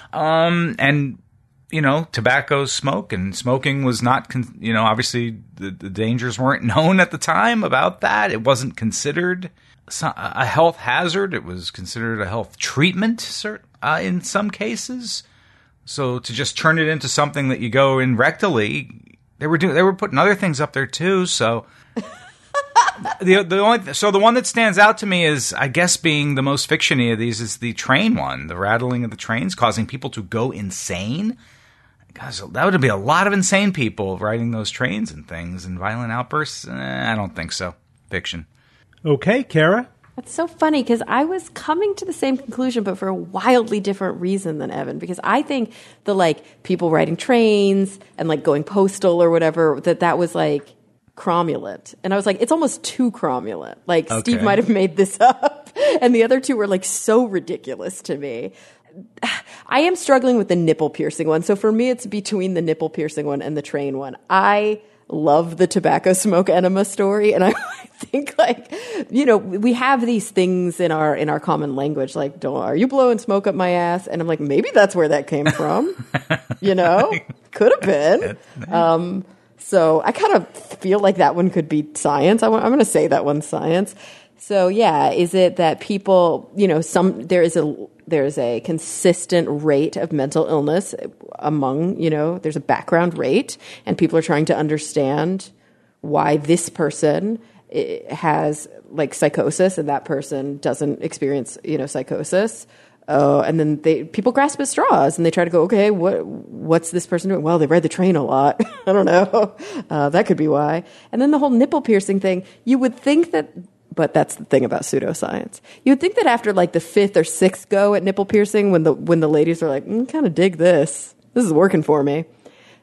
um, and you know, tobacco smoke and smoking was not, con- you know, obviously the, the dangers weren't known at the time about that. It wasn't considered a health hazard. It was considered a health treatment uh, in some cases. So to just turn it into something that you go in rectally. They were doing. They were putting other things up there too. So the the only so the one that stands out to me is, I guess, being the most fictiony of these is the train one, the rattling of the trains causing people to go insane. Gosh, that would be a lot of insane people riding those trains and things and violent outbursts. Eh, I don't think so. Fiction. Okay, Kara. That's so funny because I was coming to the same conclusion, but for a wildly different reason than Evan. Because I think the like people riding trains and like going postal or whatever, that that was like cromulent. And I was like, it's almost too cromulent. Like Okay. Steve might have made this up. And the other two were like so ridiculous to me. I am struggling with the nipple piercing one. So for me, it's between the nipple piercing one and the train one. I love the tobacco smoke enema story, and I think like, you know, we have these things in our in our common language, like, don't are you blowing smoke up my ass? And I'm like, maybe that's where that came from. You know, could have been. Um, so I kind of feel like that one could be science. I, I'm going to say that one's science. So yeah, is it that people, you know, some there is a there's a consistent rate of mental illness among, you know, there's a background rate, and people are trying to understand why this person has like psychosis and that person doesn't experience, you know, psychosis. Oh, and then they people grasp at straws and they try to go, okay, what what's this person doing? Well, they ride the train a lot. I don't know. Uh, that could be why. And then the whole nipple piercing thing, you would think that. But that's the thing about pseudoscience. You would think that after like the fifth or sixth go at nipple piercing, when the when the ladies are like, mm, kind of dig this, this is working for me,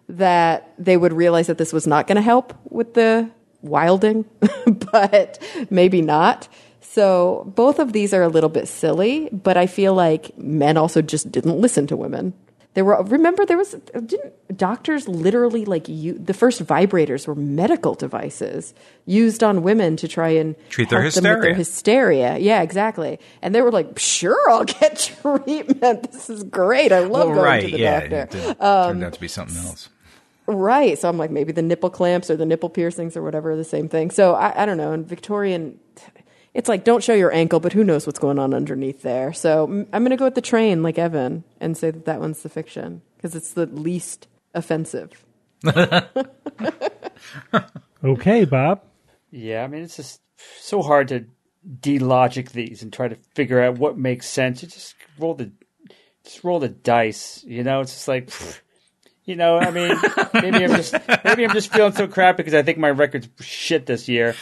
that they would realize that this was not going to help with the wilding, but maybe not. So both of these are a little bit silly, but I feel like men also just didn't listen to women. There were, remember, there was, didn't doctors literally like you, the first vibrators were medical devices used on women to try and treat their help them with their hysteria. hysteria. Yeah, exactly. And they were like, sure, I'll get treatment. This is great. I love Well, going right, to the yeah, doctor. it did- Um, turned out to be something else. Right. So I'm like, maybe the nipple clamps or the nipple piercings or whatever are the same thing. So I, I don't know. In Victorian, it's like, don't show your ankle, but who knows what's going on underneath there. So mm, I'm going to go with the train like Evan and say that that one's the fiction because it's the least offensive. Okay, Bob. Yeah, I mean, it's just so hard to de-logic these and try to figure out what makes sense. You just roll the, just roll the dice. You know, it's just like, pfft, you know, I mean, maybe I'm just maybe I'm just feeling so crappy because I think my record's shit this year,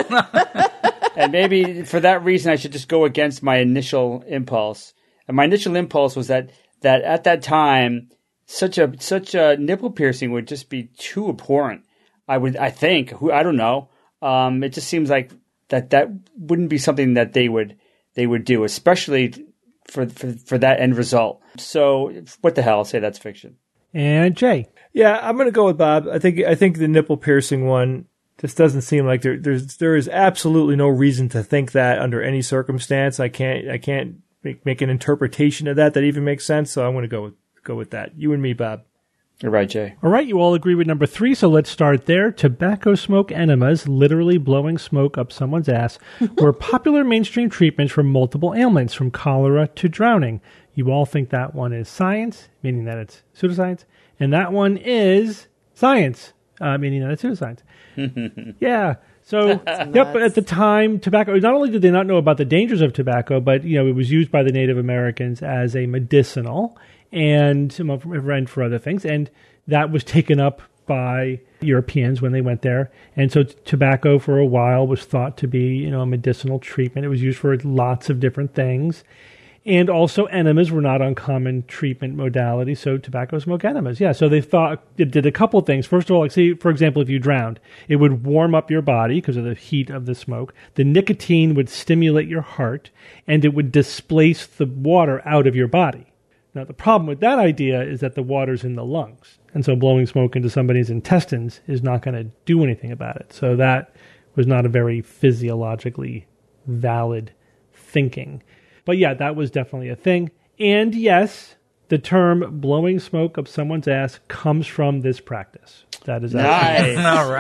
and maybe for that reason I should just go against my initial impulse. And my initial impulse was that that at that time, such a such a nipple piercing would just be too abhorrent. I would, I think, who I don't know. Um, it just seems like that that wouldn't be something that they would they would do, especially for for, for that end result. So, what the hell? I'll say that's fiction. And Jay. Yeah, I'm going to go with Bob. I think I think the nipple piercing one just doesn't seem like there there's there is absolutely no reason to think that under any circumstance. I can't I can't make, make an interpretation of that that even makes sense. So I'm going to go with go with that. You and me, Bob. You're right, Jay. All right, you all agree with number three, so let's start there. Tobacco smoke enemas, literally blowing smoke up someone's ass, were popular mainstream treatments for multiple ailments, from cholera to drowning. You all think that one is science, meaning that it's pseudoscience, and that one is science, uh, meaning that it's pseudoscience. Yeah. So, yep, but at the time, tobacco, not only did they not know about the dangers of tobacco, but, you know, it was used by the Native Americans as a medicinal and, and for other things. And that was taken up by Europeans when they went there. And so t- tobacco for a while was thought to be, you know, a medicinal treatment. It was used for lots of different things. And also enemas were not uncommon treatment modalities, so tobacco smoke enemas. Yeah, so they thought it did a couple of things. First of all, like say, for example, if you drowned, it would warm up your body because of the heat of the smoke. The nicotine would stimulate your heart, and it would displace the water out of your body. Now, the problem with that idea is that the water's in the lungs, and so blowing smoke into somebody's intestines is not going to do anything about it. So that was not a very physiologically valid thinking. But yeah, that was definitely a thing. And yes, the term blowing smoke up someone's ass comes from this practice. That is Nice. All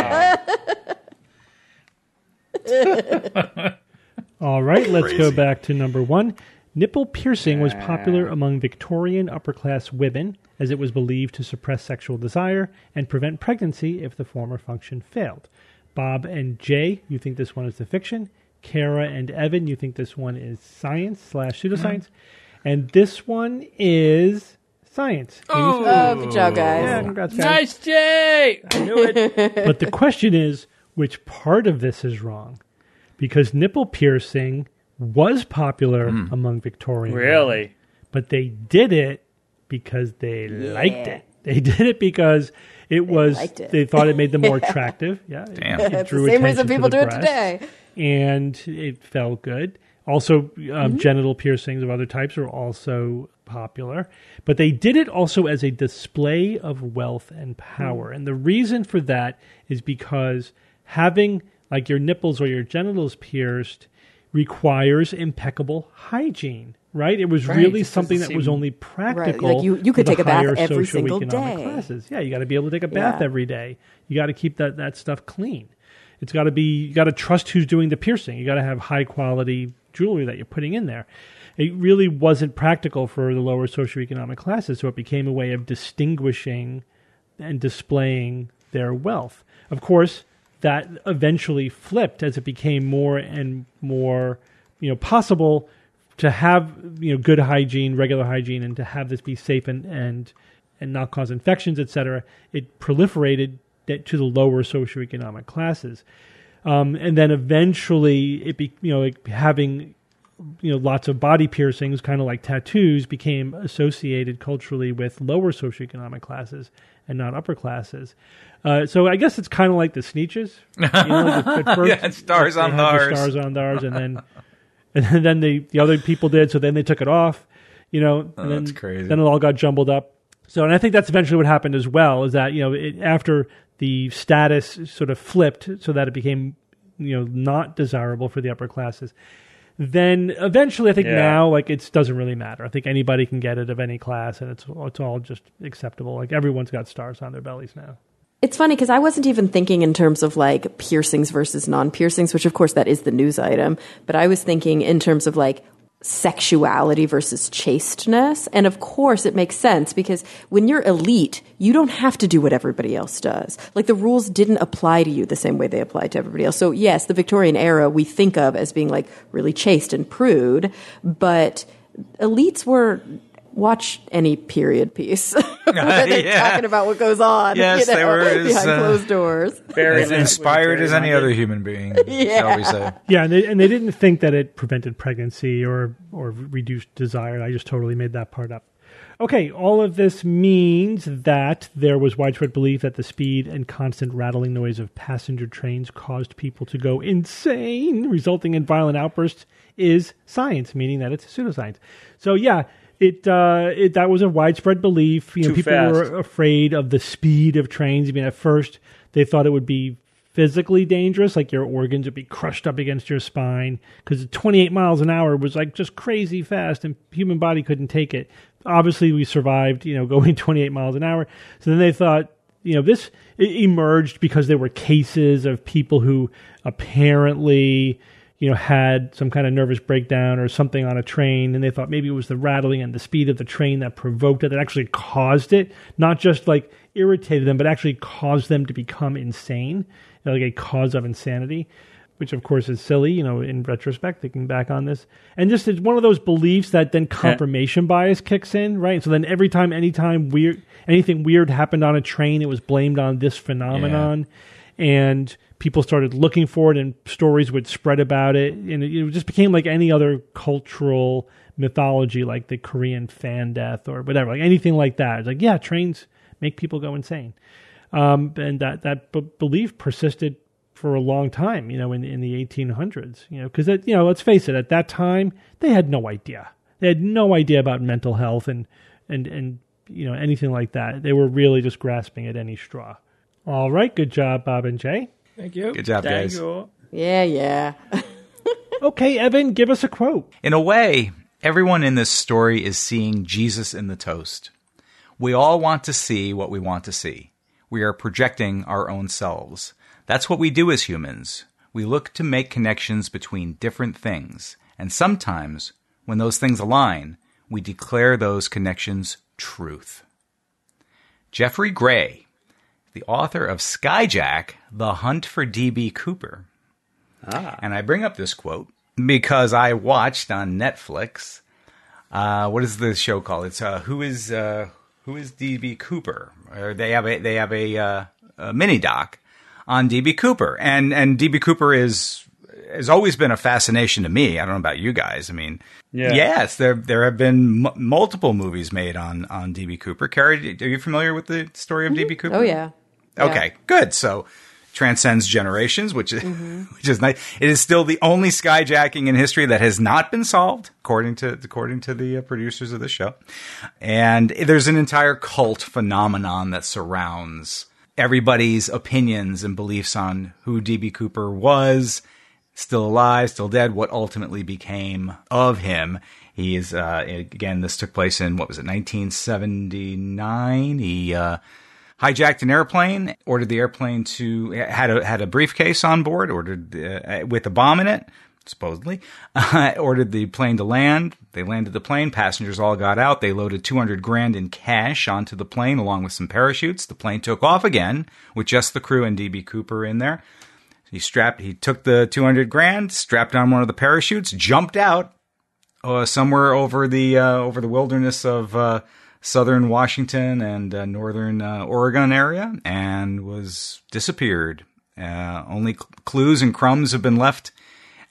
right. all right. Let's go Crazy. back to number one. Nipple piercing was popular among Victorian upper-class women, as it was believed to suppress sexual desire and prevent pregnancy if the former function failed. Bob and Jay, you think this one is the fiction. Kara and Evan, you think this one is science slash pseudoscience. Mm-hmm. And this one is science. Oh, Oh, good job, guys. Yeah, congrats, guys. Nice, Jay! I knew it. But the question is, which part of this is wrong? Because nipple piercing was popular Mm. among Victorian women, Really? but they did it because they liked it. They did it because it was, liked it. they thought it made them more attractive. Yeah. it- Damn. it It's drew the same reason attention to people the do it breasts, today. And it felt good. Also, um, Mm-hmm. genital piercings of other types are also popular. But they did it also as a display of wealth and power. Mm. And the reason for that is because having like your nipples or your genitals pierced requires impeccable hygiene, right? It was Right, really it something doesn't that was seem- only practical. Like, you- you could for the take a bath higher every single socioeconomic day. classes. Yeah, you got to be able to take a bath Yeah. every day. You got to keep that, that stuff clean. It's got to be, you got to trust who's doing the piercing. You got to have high quality jewelry that you're putting in there. It really wasn't practical for the lower socioeconomic classes, so it became a way of distinguishing and displaying their wealth. Of course, that eventually flipped as it became more and more, you know, possible to have, you know, good hygiene, regular hygiene, and to have this be safe and and, and not cause infections, et cetera. It proliferated to the lower socioeconomic classes, um, and then eventually it be, you know, like having you know, lots of body piercings, kind of like tattoos, became associated culturally with lower socioeconomic classes and not upper classes. Uh, so I guess it's kind of like the Sneetches. You know, like at first, yeah, stars on theirs. Stars on theirs, and then and then the the other people did. So then they took it off. You know, and oh, then, that's crazy. Then it all got jumbled up. So, and I think that's eventually what happened as well. Is that you know it, after the status sort of flipped, so that it became you know not desirable for the upper classes. Then eventually, I think yeah. now, like it doesn't really matter. I think anybody can get it of any class, and it's it's all just acceptable. Like everyone's got stars on their bellies now. It's funny because I wasn't even thinking in terms of like piercings versus non-piercings, which of course that is the news item. But I was thinking in terms of like sexuality versus chasteness. And of course it makes sense because when you're elite, you don't have to do what everybody else does. Like the rules didn't apply to you the same way they apply to everybody else. So yes, the Victorian era we think of as being like really chaste and prude, but elites were... Watch any period piece where they're yeah. talking about what goes on yes, you know, they were as, behind uh, closed doors. Very as inspired as any other human being, Yeah. shall we say. Yeah, and they, and they didn't think that it prevented pregnancy or or reduced desire. I just totally made that part up. Okay, all of this means that there was widespread belief that the speed and constant rattling noise of passenger trains caused people to go insane, resulting in violent outbursts, is science, meaning that it's pseudoscience. So yeah, it uh, it that was a widespread belief. You know, Too people fast. were afraid of the speed of trains. I mean, at first they thought it would be physically dangerous, like your organs would be crushed up against your spine, because twenty-eight miles an hour was like just crazy fast, and human body couldn't take it. Obviously, we survived, you know, going twenty-eight miles an hour. So then they thought, you know, this it emerged because there were cases of people who apparently, you know, had some kind of nervous breakdown or something on a train, and they thought maybe it was the rattling and the speed of the train that provoked it, that actually caused it, not just like irritated them, but actually caused them to become insane, you know, like a cause of insanity, which of course is silly, you know, in retrospect, thinking back on this. And just it's one of those beliefs that then confirmation bias kicks in, right? So then every time, anytime weird, anything weird happened on a train, it was blamed on this phenomenon. Yeah. And people started looking for it, and stories would spread about it. And it, it just became like any other cultural mythology, like the Korean fan death or whatever, like anything like that. It's like, yeah, trains make people go insane. Um, and that, that b- belief persisted for a long time, you know, in, in the eighteen hundreds, you know, because, you know, let's face it, at that time, they had no idea. They had no idea about mental health and, and, and, you know, anything like that. They were really just grasping at any straw. All right. Good job, Bob and Jay. Thank you. Good job, Thank guys. you. Yeah, yeah. Okay, Evan, give us a quote. In a way, everyone in this story is seeing Jesus in the toast. We all want to see what we want to see. We are projecting our own selves. That's what we do as humans. We look to make connections between different things. And sometimes, when those things align, we declare those connections truth. Jeffrey Gray, the author of Skyjack, The Hunt for D B. Cooper. Ah. And I bring up this quote because I watched on Netflix, uh, what is the show called? It's uh, Who is uh, Who is D B. Cooper? Or they have a they have a, uh, a mini doc on D B. Cooper, and and D B. Cooper is has always been a fascination to me. I don't know about you guys. I mean, Yeah. yes, there there have been m- multiple movies made on on D B. Cooper. Carrie, are you familiar with the story of D B. Cooper? Oh, yeah. Yeah. Okay, good. So transcends generations, which is mm-hmm. which is nice. It is still the only skyjacking in history that has not been solved, according to according to the uh, producers of the show. And there's an entire cult phenomenon that surrounds everybody's opinions and beliefs on who D B. Cooper was, still alive, still dead, what ultimately became of him. He is uh, again. This took place in what was it, nineteen seventy-nine? He uh, hijacked an airplane, ordered the airplane to, had a, had a briefcase on board, ordered, uh, with a bomb in it, supposedly, uh, ordered the plane to land. They landed the plane. Passengers all got out. They loaded two hundred grand in cash onto the plane along with some parachutes. The plane took off again with just the crew and D B. Cooper in there. He strapped, he took the two hundred grand, strapped on one of the parachutes, jumped out, uh, somewhere over the, uh, over the wilderness of, uh, southern Washington and uh, northern uh, Oregon area, and was disappeared. Uh, only cl- clues and crumbs have been left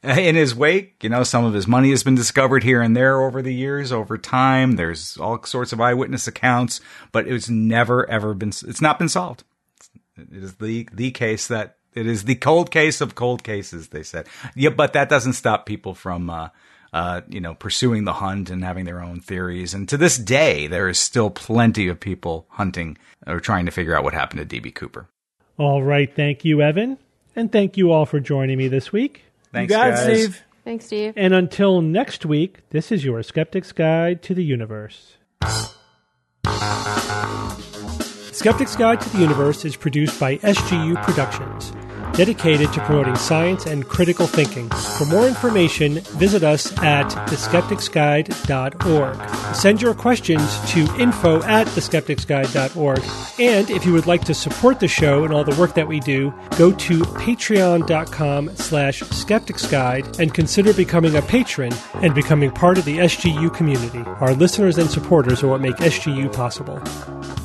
in his wake, you know, some of his money has been discovered here and there over the years, over time. There's all sorts of eyewitness accounts, but it's never, ever been, it's not been solved. It is the, the case that, it is the cold case of cold cases, they said. Yeah, but that doesn't stop people from, uh, uh, you know, pursuing the hunt and having their own theories. And to this day, there is still plenty of people hunting or trying to figure out what happened to D B. Cooper. All right. Thank you, Evan. And thank you all for joining me this week. Thanks, you got guys. it, Steve. Thanks, Steve. And until next week, this is your Skeptic's Guide to the Universe. Skeptic's Guide to the Universe is produced by S G U Productions, dedicated to promoting science and critical thinking. For more information, visit us at the skeptics guide dot org. Send your questions to info at the skeptics guide dot org. And if you would like to support the show and all the work that we do, go to patreon.com slash skepticsguide and consider becoming a patron and becoming part of the S G U community. Our listeners and supporters are what make S G U possible.